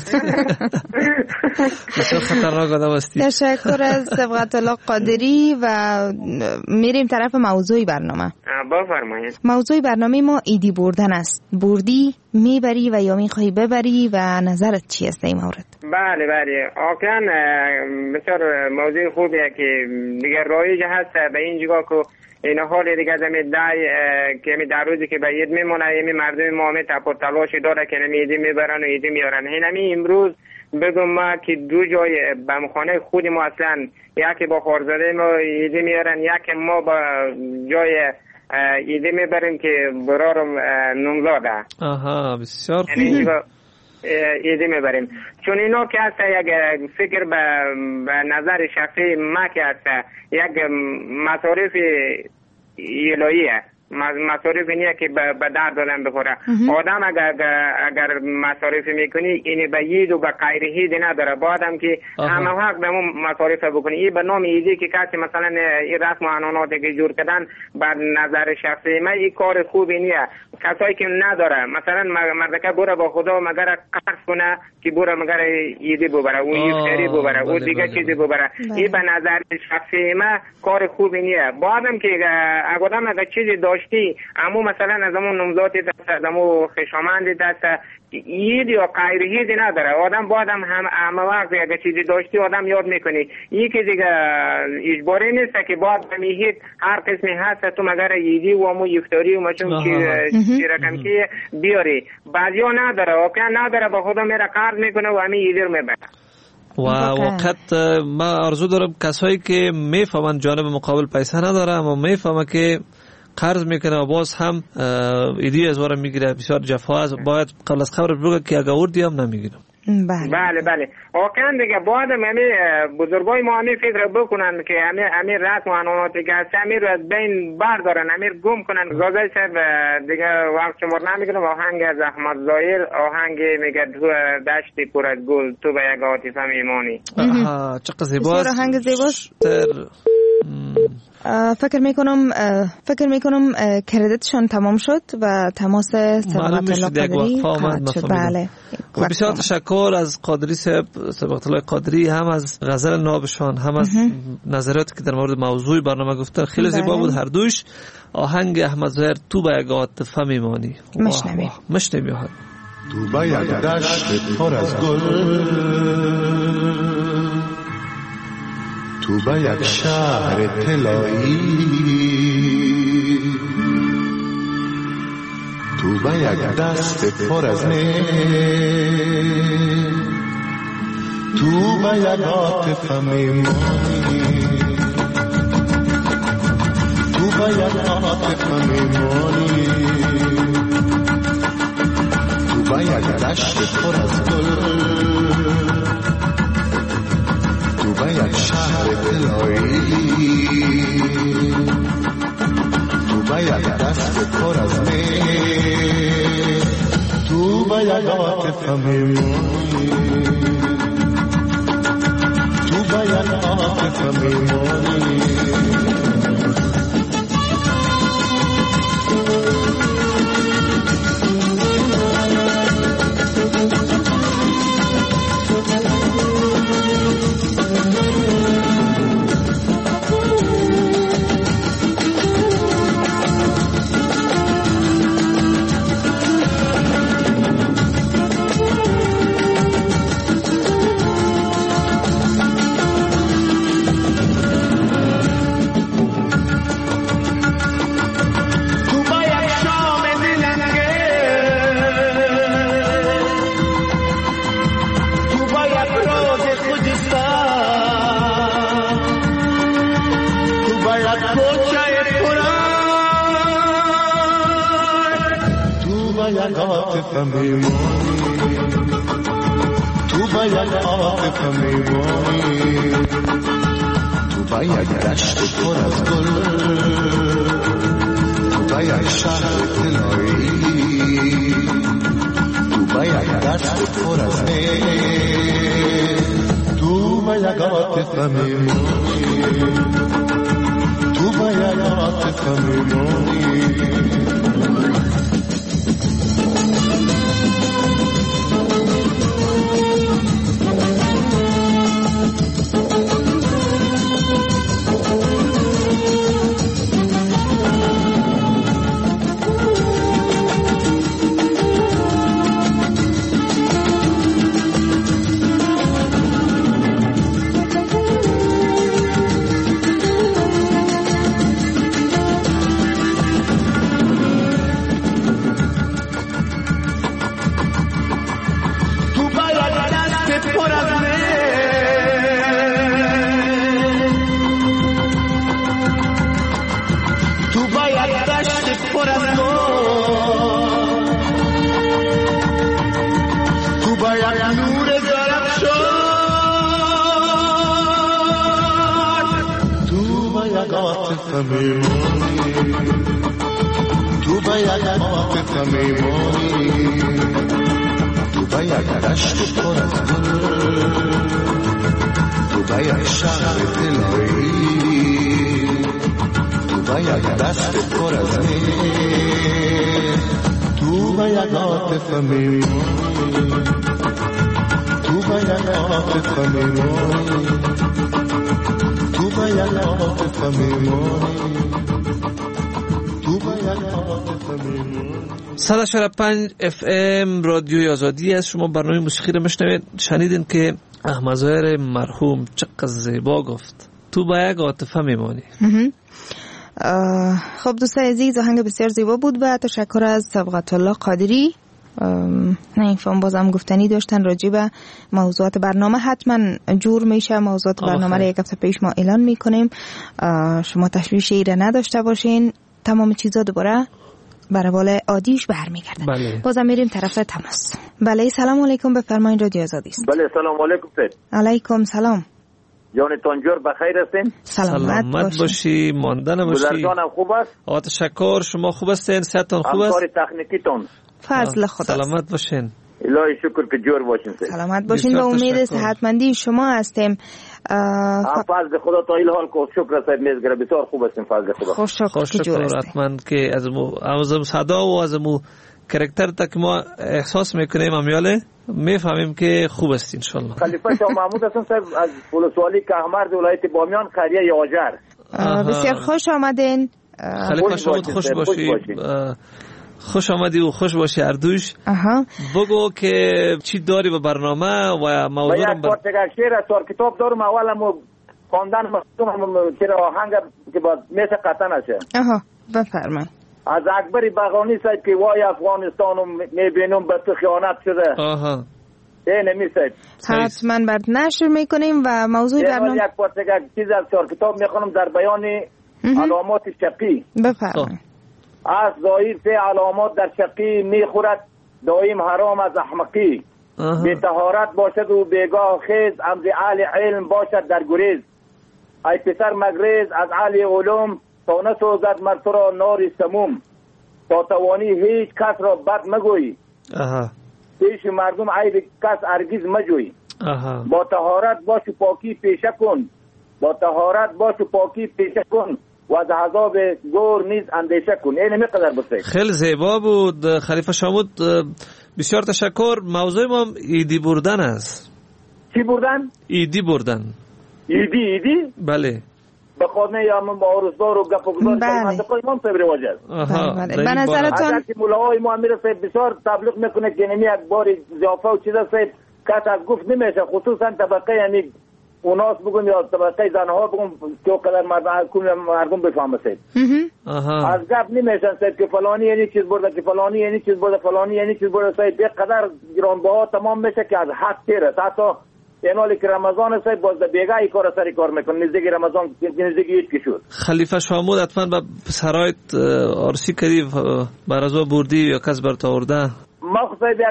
بسیار خطرناک آدم هستی. تشکر از صبغت الله قادری و میریم طرف موضوع برنامه. بفرمایید. موضوع برنامه ما ایدی بردن است. بردی، میبری و یا میخوای ببری و نظرت چی است این مورد؟ بله بله، واقعا بسیار موضوع خوبیه که دیگه رایج هست به این جگاه که این حال دیگه زمین دای که می در روزی که به عید میمونه این مردم ما می تپ و تلاشی داره که نمی ایدی میبرن و ایدی میارن. اینمی امروز بگم ما که دو جای بمخانه خود ما اصلا یکی با خارزاده ما ایدی میارن، یکی ما با جای ایدی میبریم که برارم نمزاده. آها بسیار خوب. ایدی میبریم چون اینا که هست یک فکر به, به نظر شخصی ما که هست یک مصارف الهیه، مصارف نیه که به درد دادن بخوره. آدم اگر اگر مصارف میکنی این به یید و به غیر هید نداره، بعدم که همه حق به اون مصارف بکنی. این به نام ایدی که کسی مثلا این رسم و عنعناتی که جور کردن به نظر شخصی من این کار خوبی نیه. کسایی که نداره مثلا مردکه بوره با خدا مگر قرض کنه که بوره مگر ایدی ببره، اون یفتری ببره، اون دیگه چیزی ببره. این به نظر شخصی من کار خوبی نیه. بعدم که اگر آدم اگر چیزی داشتی اما مثلا از همون نمزاتی دست، از همون خشامندی دست، اید یا غیر هید نداره. آدم با آدم هم همه وقت اگه چیزی داشتی آدم یاد میکنی. این که دیگه اجباری نیست که بعد همیهید هر قسمی هست تو مگر ایدی و همون یفتاری و مچون چی رقم که بیاری. بعضی ها نداره، واقعا نداره، با خدا میره قرض میکنه و همین ایدی رو میبره. و وقت ما آرزو دارم کسایی که میفهمن جانب مقابل پیسه نداره اما میفهمه که قرض میکنه و باز هم ایدی از وارم میگیره، بسیار جفا است. باید قبل از خبر بگه که اگه وردی هم نمیگیرم. بله بله بله. واقعا دیگه باید همه بزرگای ما همه فکر بکنن که همه همه رسم و عنعناتی که هست همه رو از بین بردارن، همه گم کنن. گازای صاحب دیگه وقت شمار نمیگیرم. آهنگ از احمد ظاهر، آهنگ میگه تو دشتی پر از گل تو به یک عاطفه میمانی. آها چقدر زیباست. آهنگ زیباست. فکر میکنم فکر میکنم کردیتشون تمام شد و تماس صبغت الله قادری قطع شد. بله بسیار تشکر از قادری صاحب، صبغت الله قادری، هم از غزل نابشان هم از نظراتی که در مورد موضوع برنامه گفتن. خیلی زیبا بود هر دوش. آهنگ احمد ظاهر تو به یک عاطفه میمانی. مشنویم مشنویم. تو به یک دشت پر از گل، تو به یک شهر طلایی، تو به یک دست پر از مه، تو به یک عاطفه میمانی، تو به یک عاطفه میمانی، تو به یک دشت پر از گل، تو به یک شهر طلایی، تو به یک دست پر از مه، تو به یک عاطفه میمانی، تو به یک عاطفه میمانی. باید عاطفه میمانی، تو باید عاطفه میمانی، تو باید دشت پر از گل، تو باید شهر طلایی، تو باید دست پر از نیل، تو باید عاطفه میمانی، تو باید عاطفه میمانی. تو باید عاطفه میمانی، تو باید دشت پر از گل، تو باید شهر طلایی، تو باید دست پر از نیل، تو باید عاطفه میمانی، تو باید عاطفه میمانی، تو باید عاطفه میمانی. صد و چهل و پنج اف ام رادیوی آزادی است. شما برنامه موسیقی رو میشنوید. شنیدین که احمد ظاهر مرحوم چقدر زیبا گفت تو با یک عاطفه میمانی. خب دوستان عزیز، آهنگ بسیار زیبا بود و تشکر از صبغت الله قادری. نه فهم بازم گفتنی داشتن راجع به موضوعات برنامه. حتما جور میشه موضوعات برنامه رو یک هفته پیش ما اعلان میکنیم. شما تشویشی را نداشته باشین، تمام چیزا دوباره بر روال عادیش برمیگرده. بله. بازم میریم طرف تماس. بله سلام علیکم، بفرمایید رادیو آزادی است. بله سلام علیکم سید. علیکم سلام. جانتان جور بخیر هستین؟ سلامت, سلامت باشی، ماندن باشی. گذرگانم خوب است؟ آقا تشکر، شما خوب هستین؟ صحتتون خوب است؟ همکار تکنیکیتون فضل خدا. سلامت باشین. الهی شکر که جور باشین سید. سلامت باشین و امید صحتمندی شما هستیم. اه فضل خدا تا این حال کو شکر سید میزگره بسیار خوب هستین فضل خدا. خوش شکر خوش شکر حتما که از مو از صدا و از مو کاراکتر تک ما احساس میکنیم امیاله میفهمیم که خوب است ان شاء الله. خلیفه شاه محمود هستم صاحب از ولسوالی کهمرد ولایت بامیان قریه یاجر. بسیار خوش آمدین خلیفه شما خوش باشی. خوش آمدی و خوش باشی اردوش. اها بگو که چی داری به برنامه و موضوع رو بر... یک شعر از چهار کتاب دارم. اولم خواندن مستم که آهنگ که با میشه قطعا نشه. اها بفرمایید. از اکبر بغانی سید که وای افغانستانو میبینم به تو خیانت شده. آها این نمیسید حتما برد نشر میکنیم و موضوع برنامه یک پارت یک چیز از چهار کتاب میخونم در بیان علامات شقی. بفرمایید. از ظاهر سه علامات در شقی میخورد دائم حرام از احمقی. بی طهارت باشد و بیگاه خیز امز علی علم باشد در گریز. ای پسر مگریز از علی علوم تا نسوزد مر تو را نار سموم. تا توانی هیچ کس را بد مگوی. پیش مردم عیب کس هرگز مجوی. با طهارت باش و پاکی پیشه کن. با طهارت باش و پاکی پیشه کن و از عذاب گور نیز اندیشه کن. این میقدر بسید. خیلی زیبا بود خلیفه شامود، بسیار تشکر. موضوع ما ایدی بردن است. چی بردن؟ ایدی بردن. ایدی ایدی؟ بله. به خانه یا من با عرضدار و گپ و گذار منطقه امام صاحب رواج است. بله. به نظرتون اگر که ملاهای ما امیر صاحب بسیار تبلیغ میکنه که نمی یک بار ضیافه و چیزا صاحب کس از گفت نمیشه، خصوصا طبقه یعنی اوناس بگم یا طبقه زنها بگم که قدر مردم کل مردم بفهمه صاحب. از گپ نمیشن صاحب که فلانی یعنی چیز برده که فلانی یعنی چیز برده فلانی یعنی چیز برده صاحب یک قدر گرانبها تمام میشه که از حد تیره. حتی این حالی که رمضان است باز بیگاه ای کار سری کار میکنه. نزدیک رمضان نزدیک عید که شد خلیفه شامود حتما به سرایت آرسی کردی برازو بردی یا کس برت آورده؟ ما خود یک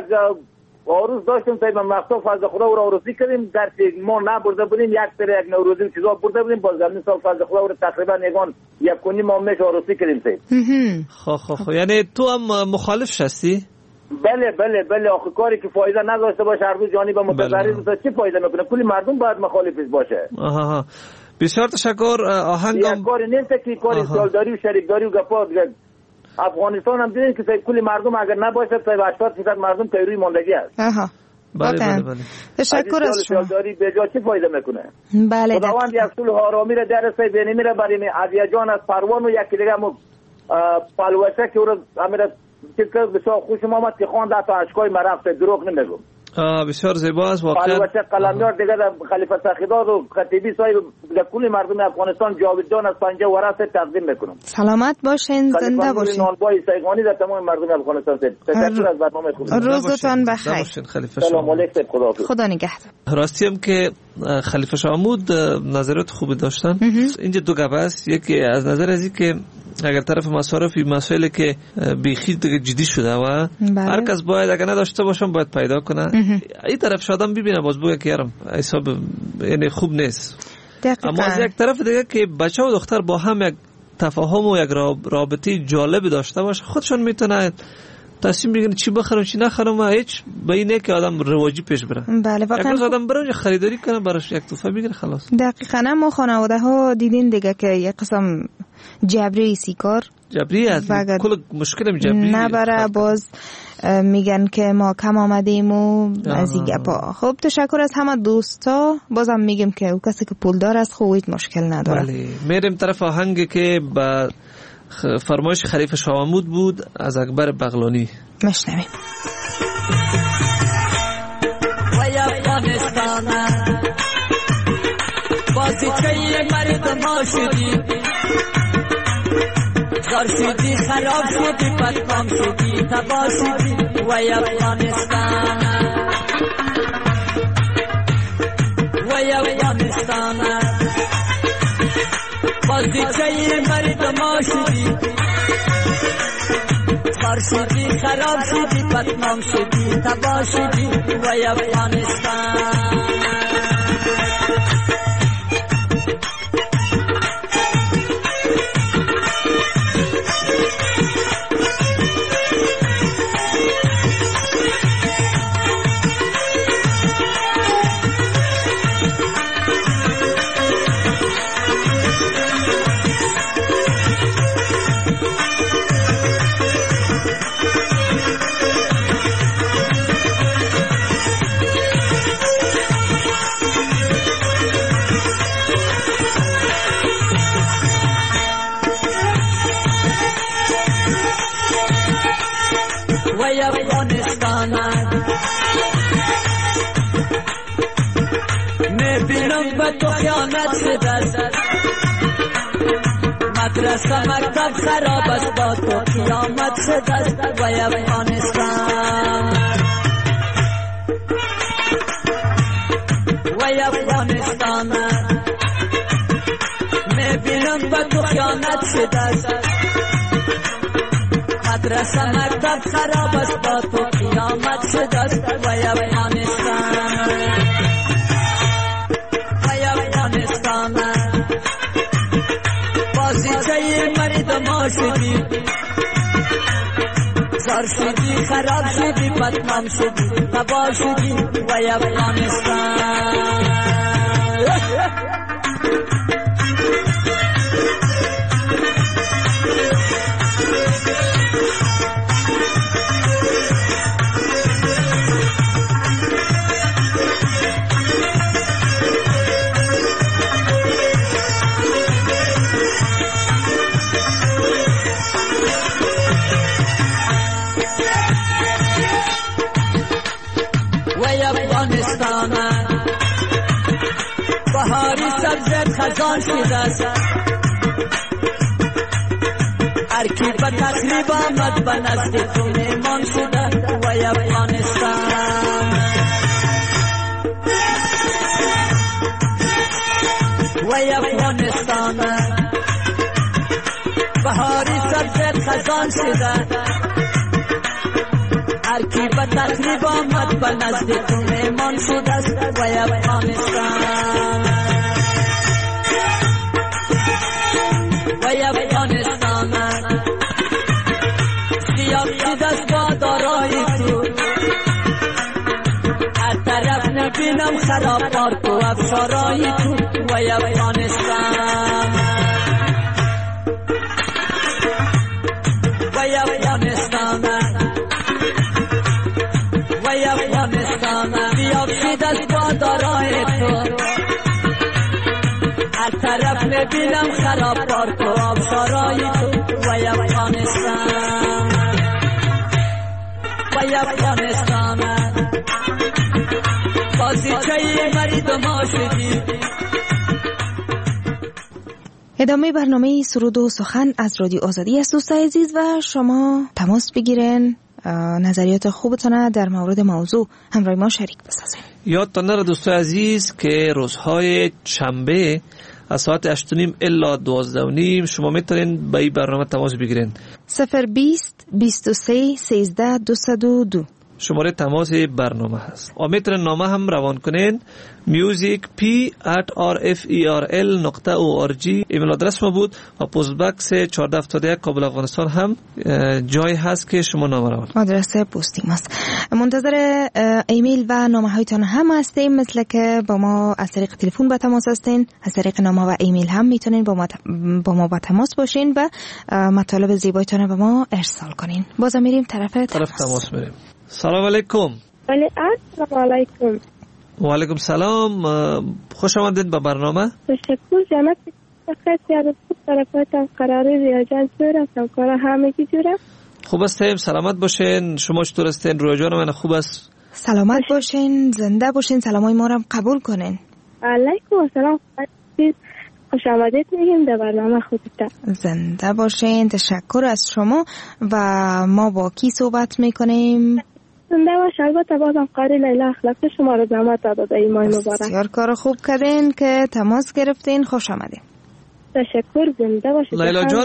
عروس داشتیم تا من مخصوص فضل خدا رو عروسی کردیم در ما نبرده بودیم یک سر یک نوروزی چیزا برده بودیم باز در سال فضل خدا رو تقریبا یگان یک کنی ما میش عروسی کردیم سید. خب خب خب یعنی تو هم مخالف هستی؟ بله بله بله آخه کاری که فایده نداشته باشه هر روز جانب متضرر بشه چی فایده میکنه؟ کلی مردم باید مخالفش باشه. آها بسیار تشکر. آهنگم یک کاری نیست که کاری سالداری و شریکداری و گپا افغانستان هم دیدین که کلی مردم اگر نباشه تا هشتاد درصد مردم پیروی ماندگی است. آها بله بله بله. تشکر از شما. سالداری به جا چی فایده میکنه؟ بله خداوند یک صلح آرامی را در سه بین میره برای عزیزان از پروان و یکی دیگه مو پالوشه که رو امیر که بسیار خوش آمد که خواند تا اشکای مرفت دروغ نمیگم. آه بسیار زیبا است واقعا. پالوشه قلمدار دیگه خلیفه سخیداد و خطیبی صاحب کل مردم افغانستان جاویدان از پنجه ورث تقدیم میکنم. سلامت باشین زنده باشین. نانبای سیغانی در تمام مردم افغانستان. تشکر از برنامه خوب. روزتون بخیر. سلام علیکم. خدا خدا نگهدار. راستی هم که خلیفه شامود نظرات خوبی داشتن. اینجا دو گپ است. یکی از نظر از این که اگر طرف مصارفی مسائلی که بیخی دیگه جدی شده و هر کس باید اگر نداشته باشم باید پیدا کنه. این طرف شادم ببینه باز بگه که یارم حساب یعنی خوب نیست. دقیقا. اما از یک طرف دیگه که بچه و دختر با هم یک تفاهم و یک رابطه جالب داشته باشه خودشون میتونه تصمیم بگیرن چی بخرم چی نخرم و هیچ به اینه که آدم رواجی پیش بره. بله واقعا یک آدم بره خریداری کنه براش یک تحفه بگیره خلاص. دقیقاً ما خانواده ها دیدین دیگه که یک قسم جبری سیکار جبری است کل مشکل جبری نبره باز میگن که ما کم آمدیم و از این گپا. خب تشکر از همه دوستا. بازم میگم که او کسی که پولدار است خب هیچ مشکل نداره. بله میریم طرف آهنگی که با فرمایش خلیفه شامود بود از اکبر بغلانی مشنویم. وای افغانستان بازی چه مرد ما شدی زار شدی خراب شدی بدنام شدی تباه شدی. وای افغانستان وای افغانستان بازی چه مرد ما شدی زار شدی خراب شدی بدنام شدی تباه شدی. وای افغانستان وای افغانستان میبینم به تو خیانت شده مدرسه مکتب خراب است با تو قیامت شده. وای افغانستان وای افغانستان میبینم به تو خیانت شده مدرسه مکتب خراب است با تو قیامت شده. وای افغانستان وای افغانستان بازی چه مرد ما شدی زار شدی خراب شدی بدنام شدی تباه شدی. وای افغانستان بهاری سبزت خزان شده است هر کی به تقریب آمد به نزد تو میمان شده. وای افغانستان خزان شده هر کی به تقریب آمد به نزد تو میمان شده است وای افغانستان وای افغانستان سیاه شده است با دارای تو هر طرف نبینم خرابات و افشارای تو وای افغانستان وای افغانستان وای افغانستان سیاه شده است با دارای تو هر طرف نبینم خرابات و افشارای تو وای افغانستان وای افغانستان ادامه برنامه سرود و سخن از رادیو آزادی است دوستای عزیز و شما تماس بگیرین نظریات خوبتون در مورد موضوع همراه ما شریک بسازین. یادتان نره دوستای عزیز که روزهای شنبه از ساعت هشت و نیم الا دوازده و نیم شما میتونین به این برنامه تماس بگیرین. صفر بیست بیست و سه سیزده دویست و دو شماره تماس برنامه هست و میتونین نامه هم روان کنین music p at r f e r l نقطه او آر جی ایمیل آدرس ما بود و پست باکس چهارده هفتاد و یک کابل افغانستان هم جای هست که شما نامه روان آدرس پستی ماست. منتظر ایمیل و نامه هایتان هم هستیم مثل که با ما از طریق تلفن با تماس هستین از طریق نامه و ایمیل هم میتونین با ما با ما با تماس باشین و مطالب زیبایتان به ما ارسال کنین. باز میریم طرف تماس طرف تماس میریم. سلام علیکم. السلام علیکم. و علیکم سلام. خوش آمدید به برنامه. تشکر جناب. خیلی از طرفاتان قراره ریاضت جوره همکارا همگی جوره. خوب هستیم سلامت باشین. شما چطور هستین؟ رویا جان من خوب است. سلامت باشین زنده باشین سلامای ما رو قبول کنین. علیکم السلام. خوش آمدید میگیم در برنامه خودتان. زنده باشین. تشکر از شما و ما با کی صحبت میکنیم؟ زنده باش. البته بازم قاری لیلا اخلاق شما رو زحمت داده ایمای مبارک. بسیار کار خوب کردین که تماس گرفتین. خوش آمدین. تشکر. زنده باشید لیلا جان.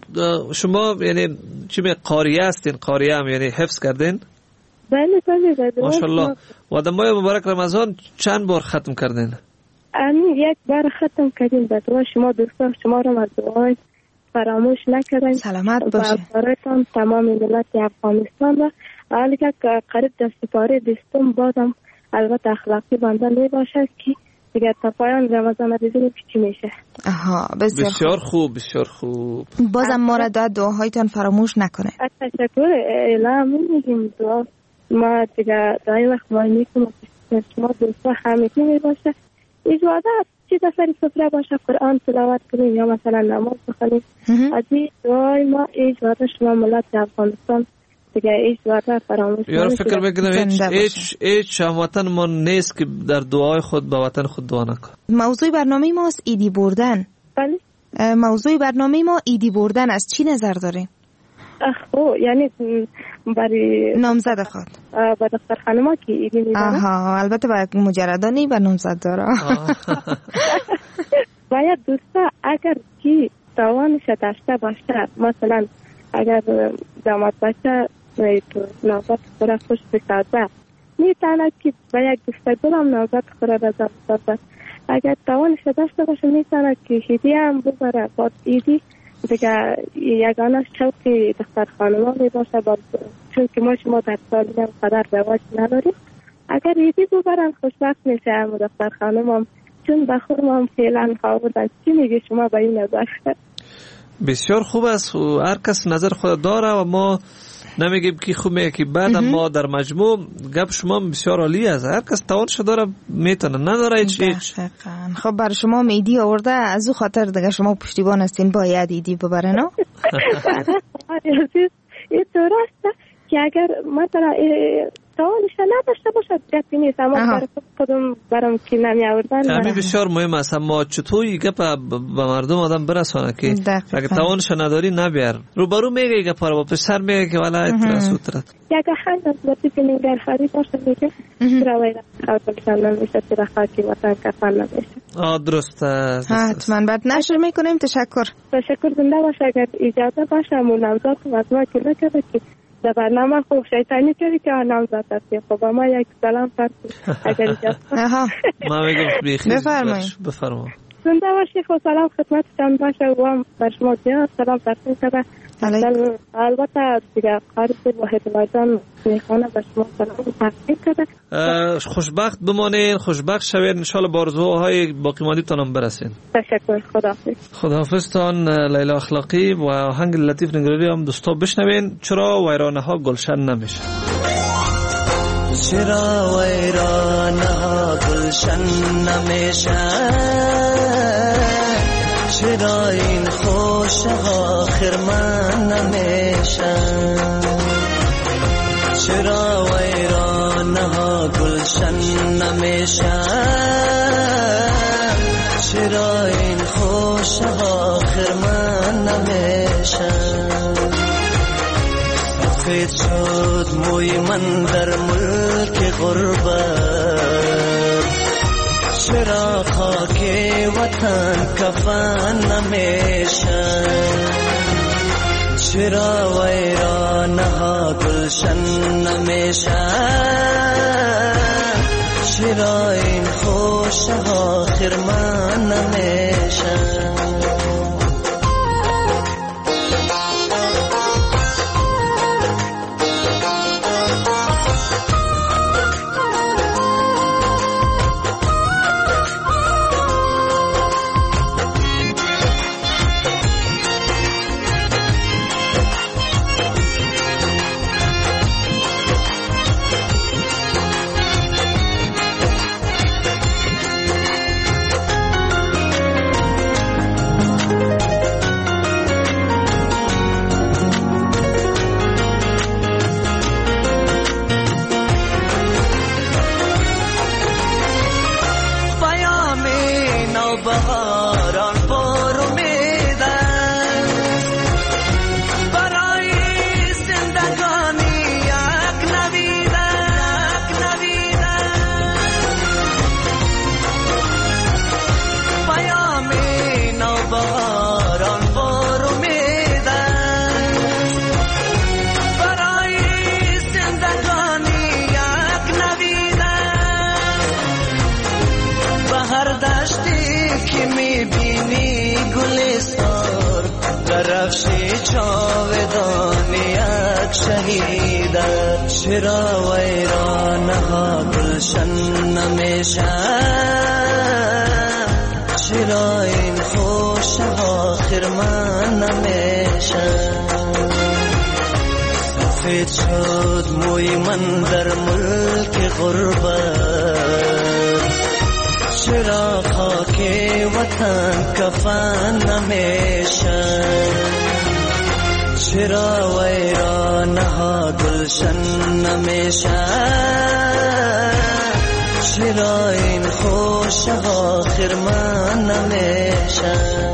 شما یعنی چی می قاریه هستین؟ قاریه هم یعنی حفظ کردین؟ بله بله. ماشاءالله. و در ماه مبارک رمضان چند بار ختم کردین؟ امین یک بار ختم کردیم. به دعا شما دوستان شما رو از دعای فراموش نکردین. سلامت باشید. برایتان تمام ملت افغانستان و حالی که قریب در سپاره بیستم بازم البته اخلاقی بنده می باشد که دیگر تا پایان رمضان ببینیم چی میشه. آها بسیار, بسیار خوب بسیار خوب. بازم ما را دعا دعاهایتان فراموش نکنه. تشکر. اعلام میگیم دعا ما دیگر دعای وقت ما میکنیم شما دوستا همگی می باشه. اجازه چی دفعی سفره باشه قرآن تلاوت کنیم یا مثلا نماز بخونیم. از این دعای ما اجازه شما ملت افغانستان دیگه اجازه فراموش نکنید. یارو فکر میکنم هیچ هیچ هیچ هموطن ما نیست که در دعای خود به وطن خود دعا نکنه. موضوع برنامه ماست ایدی بردن. بله. موضوع برنامه ما ایدی بردن از چی نظر دارین؟ خب یعنی برای نامزد خود با دختر خانما که ایدی میدن. آها البته با مجردانی و نامزد داره. باید دوستا اگر کی توانش داشته باشه مثلا اگر داماد باشه تو نامزد خورا خوش بسازه میتونه که با یک دوستا هم نامزد خورا رضا بسازه. اگر توانش داشته باشه میتونه که هدیه هم ببره با ایدی دیگه یگانه شوقی دختر خانما می باشه با چون که ما شما در سالی هم قدر رواج نداریم. اگر ایدی ببرن خوشبخت میشه هم دختر خانم چون بخور ما هم فعلا خوابودن. چی میگه شما به این نظر؟ بسیار خوب است. هر کس نظر خود داره و ما نمیگیم که خوب میگه که بعد ما در مجموع گپ شما بسیار عالی است. هر کس توانش داره میتونه نداره هیچ هیچ. خب برای شما ایدی آورده از او خاطر دیگه شما پشتیبان هستین باید ایدی ببرن. این طور است که اگر مثلا توانش نداشته باشد گپی نیست، اما برای خودم برام که نمی آوردن همین بسیار مهم است. اما چطور این گپ به مردم آدم برسونه که اگه توانش نداری نبیار. روبرو میگه گپ رو با پسر میگه که والا اترسوت رد یک حد از وقتی نگر خرید باشه میگه روی خاطر نمیشه تر خاکی وطن کفن نمیشه. آه درست است. حتما بعد نشر میکنیم. تشکر. تشکر زنده باشه. اگر اجازه باشه مون نامزاد از ما که نکرده که در برنامه خوب شیطانی کردی که نامزاد هستی. خب ما یک سلام فرسید اگر اجازه. ما میگم بیخیر بفرمایید. زنده باشی. خب سلام خدمتتان باشه و هم بر شما زیاد سلام فرسید کرده. البته دیگه قارب واحد مایدان میخوانه به شما سلام فرسید کرده. خوشبخت بمانین، خوشبخت شوید، انشالله با آرزوهای باقی ماندیتان هم برسین. تشکر. خداحافظ. خداحافظتان لیلا اخلاقی و آهنگ لطیف نگاری هم دوستا بشنوین. چرا ویرانه ها گلشن نمیشه؟ چرا ویرانه ها گلشن نمیشه؟ چرا این خوشه ها خرمن نمیشه؟ چرا ویرانه ها گلشن نمیشه؟ چرا این خوشه ها خرمن نمیشه؟ سفید شد موی من در ملک غربت، چرا خاک وطن کفن نمیشه؟ چرا ویرانه ها گلشن نمیشه؟ چرا این خوشه ها خرمن نمیشه؟ چرا ویرانه ها گلشن نمیشه؟ چرا این خوشه ها خرمن نمیشه؟ سفید شد موی من در ملک غربت، چرا خاک وطن کفن نمیشه؟ چرا ویرانه ها گلشن نمیشه؟ چرا این خوشه ها خرمن نمیشه؟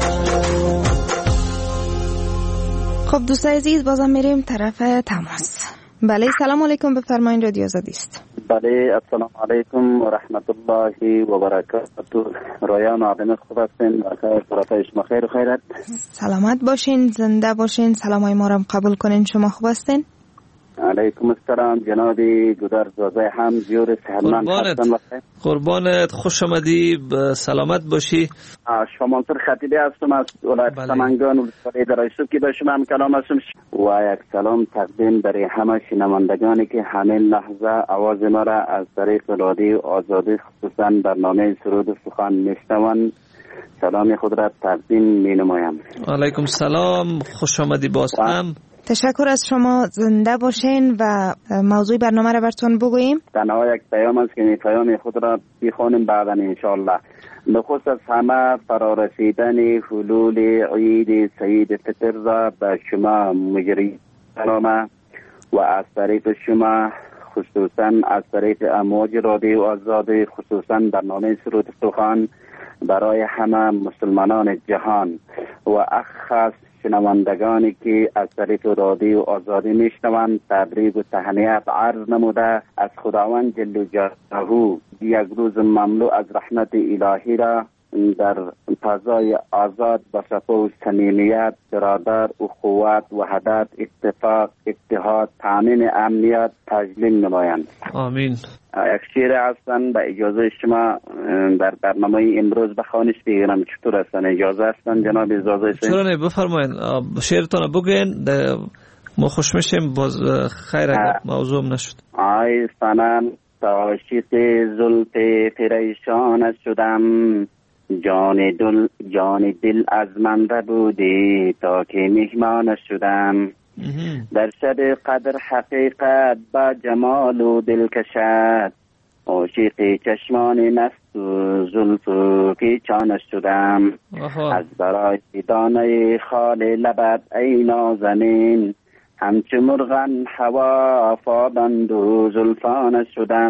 خب دوستای عزیز بازم میریم طرف تماس. بله سلام علیکم، بفرمایید رادیو آزادی است. بله السلام علیکم و رحمت الله و برکاته. رایان آدم خوب هستین و طرف شما خیر و خیرت. سلامت باشین، زنده باشین، سلامای ما رو قبول کنین. شما خوب هستین؟ علیکم السلام جناب گودر زازه هم زیور سهلمند هستن. قربانت، خوش آمدی، سلامت باشی. شما منصور خطیبی هستم از ولایت سمنگان ولسوالی در ایسوب که به شما هم کلام هستم و یک سلام تقدیم برای همه شنوندگانی که همین لحظه آواز ما را از طریق رادیو آزادی خصوصا برنامه سرود و سخن میشنوند. سلام خود را تقدیم می نمایم. علیکم سلام، خوش آمدی باز هم. تشکر از شما، زنده باشین و موضوع برنامه را براتون بگوییم. تنها یک پیام است که می پیام خود را بخوانیم بعدا انشاءالله. نخست از همه فرارسیدن حلول عید سعید فطر را به شما مجری سلامه و از طریق شما خصوصا از طریق امواج رادیو آزادی، خصوصا برنامه سرود سخن برای همه مسلمانان جهان و اخص شنوندگانی که از طریق رادیو آزادی میشنوند تبریک و تهنیت عرض نموده از خداوند جل جلاله یک روز مملو از رحمت الهی را در فضای آزاد با صفا و صمیمیت، برادر، اخوت، وحدت، اتفاق، اتحاد، تامین امنیت تجلیل نمایند. آمین. یک شعر هستن به اجازه شما در برنامه امروز بخوانش بگیرم، چطور هستن؟ اجازه هستن جناب؟ اجازه هستن؟ چرا نه، بفرمایید شعرتان بگوین، ما خوش میشیم. باز خیر اگر موضوع نشد. آی سنم عاشق زلف پریشان شدم، جان دل جان دل از من بودی تا که مهمان شدم. در شب قدر حقیقت با جمال و دلکشت، عاشق چشمان مست و زلف پیچان شدم. از برای دانه خال لبت ای نازنین، همچو مرغان هوا فاضند و زلفان شدم.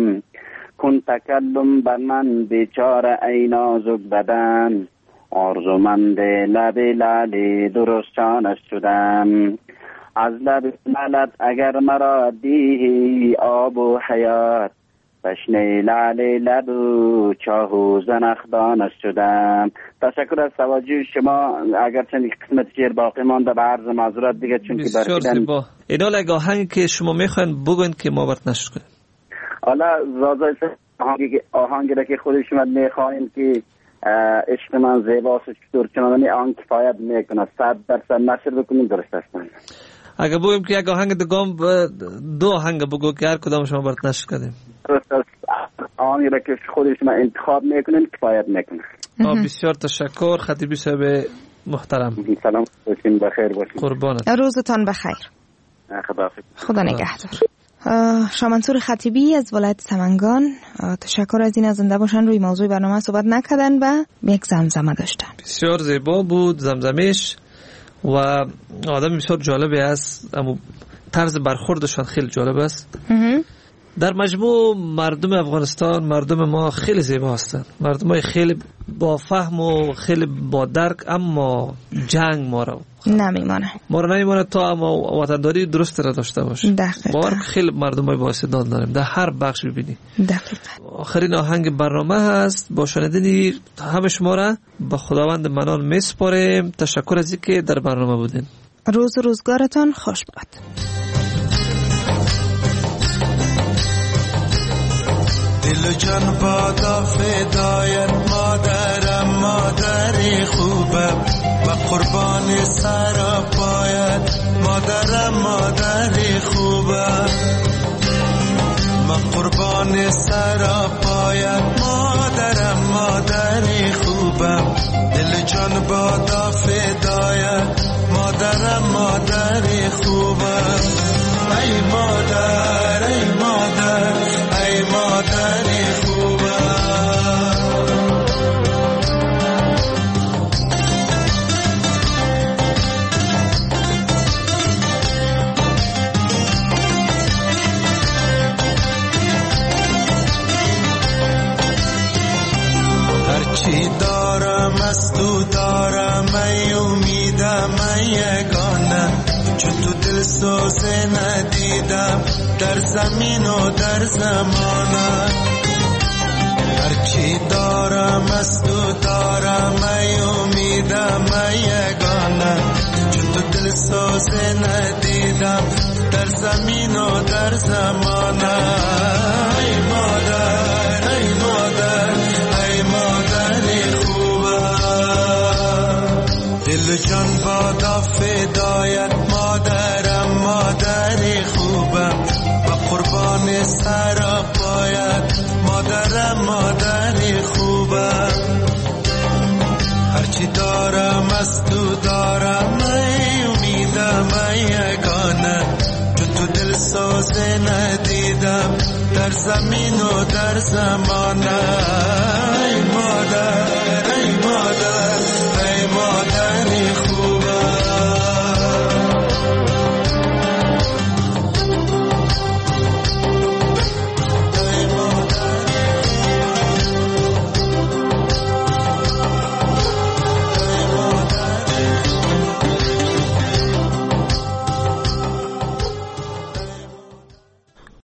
کن تکلم بر من بیچاره ای نازک بدن، آرزومند لب لعل درشتان شدم. از لب لعلت اگر مرا دیهی آب و حیات، تشنه لعل لب و چاه و زنخدان شدم. تشکر از توجه شما. اگر چند قسمت شعر باقی مانده به عرض معذرت دیگه، چون که برخیدن اینا لگه آهنگی که شما میخواین بگوین که ما برد نشد کنیم. حالا زازای آهنگی آهنگی را که خود شما میخواین که عشق من زیباست چطور چنانی آن کفایت میکنه، صد درصد نشر بکنیم درست هستن. اگه بگویم که یک آهنگ دگام دو آهنگ بگو که هر کدام شما برد نشر کنیم. درست است. آهنگی را که خود شما انتخاب میکنین کفایت میکنه. بسیار تشکر خطیبی صاحب محترم. سلام باشین، بخیر باشین. قربانت. روزتان بخیر. خداحافظ. خدا نگهدار. شاه منصور خطیبی از ولایت سمنگان، تشکر از این از زنده باشن روی موضوع برنامه صحبت نکردن و یک زمزمه داشتن. بسیار زیبا بود زمزمش و آدم بسیار جالبی است، اما طرز برخوردشان خیلی جالب است. در مجموع مردم افغانستان مردم ما خیلی زیبا هستند، مردم خیلی با فهم و خیلی با درک، اما جنگ ما رو نمیمانه ما رو نمیمانه تا اما وطنداری درست را داشته باشیم. باور خیلی مردم با استعداد داریم در هر بخش ببینی. دقیقاً. آخرین آهنگ برنامه هست، با شنیدن همه شما را به خداوند منان میسپاریم. تشکر از اینکه در برنامه بودین. روز روزگارتان خوش باد. دل جان بادا فدایت مادرم، مادری خوبم و قربان سر پایت، مادرم مادری خوبم و قربان سر پایت، مادرم مادری خوبم. دل جان بادا فدایت مادرم مادری خوبم. ای مادر ای مادر ای مادری خوبم. هرچی دارم از تو دارم، ای امیدم ای یگانه، چون تو دل سوزه ندیدم در زمین و در زمانه. هرچی دارم از تو دارم، ای امیدم ای یگانه، چون تو دل سوزه ندیدم در زمین و در زمانه. ای مادر ای مادر ای مادری خوبم. دل جان بادا فدایت مادرم مادری خوبم و قربان سر پایت، مادرم مادری خوبم. هرچی دارم از تو دارم، ای امیدم ای یگانه، چون تو دل سوزه ندیدم در زمین و در زمانه.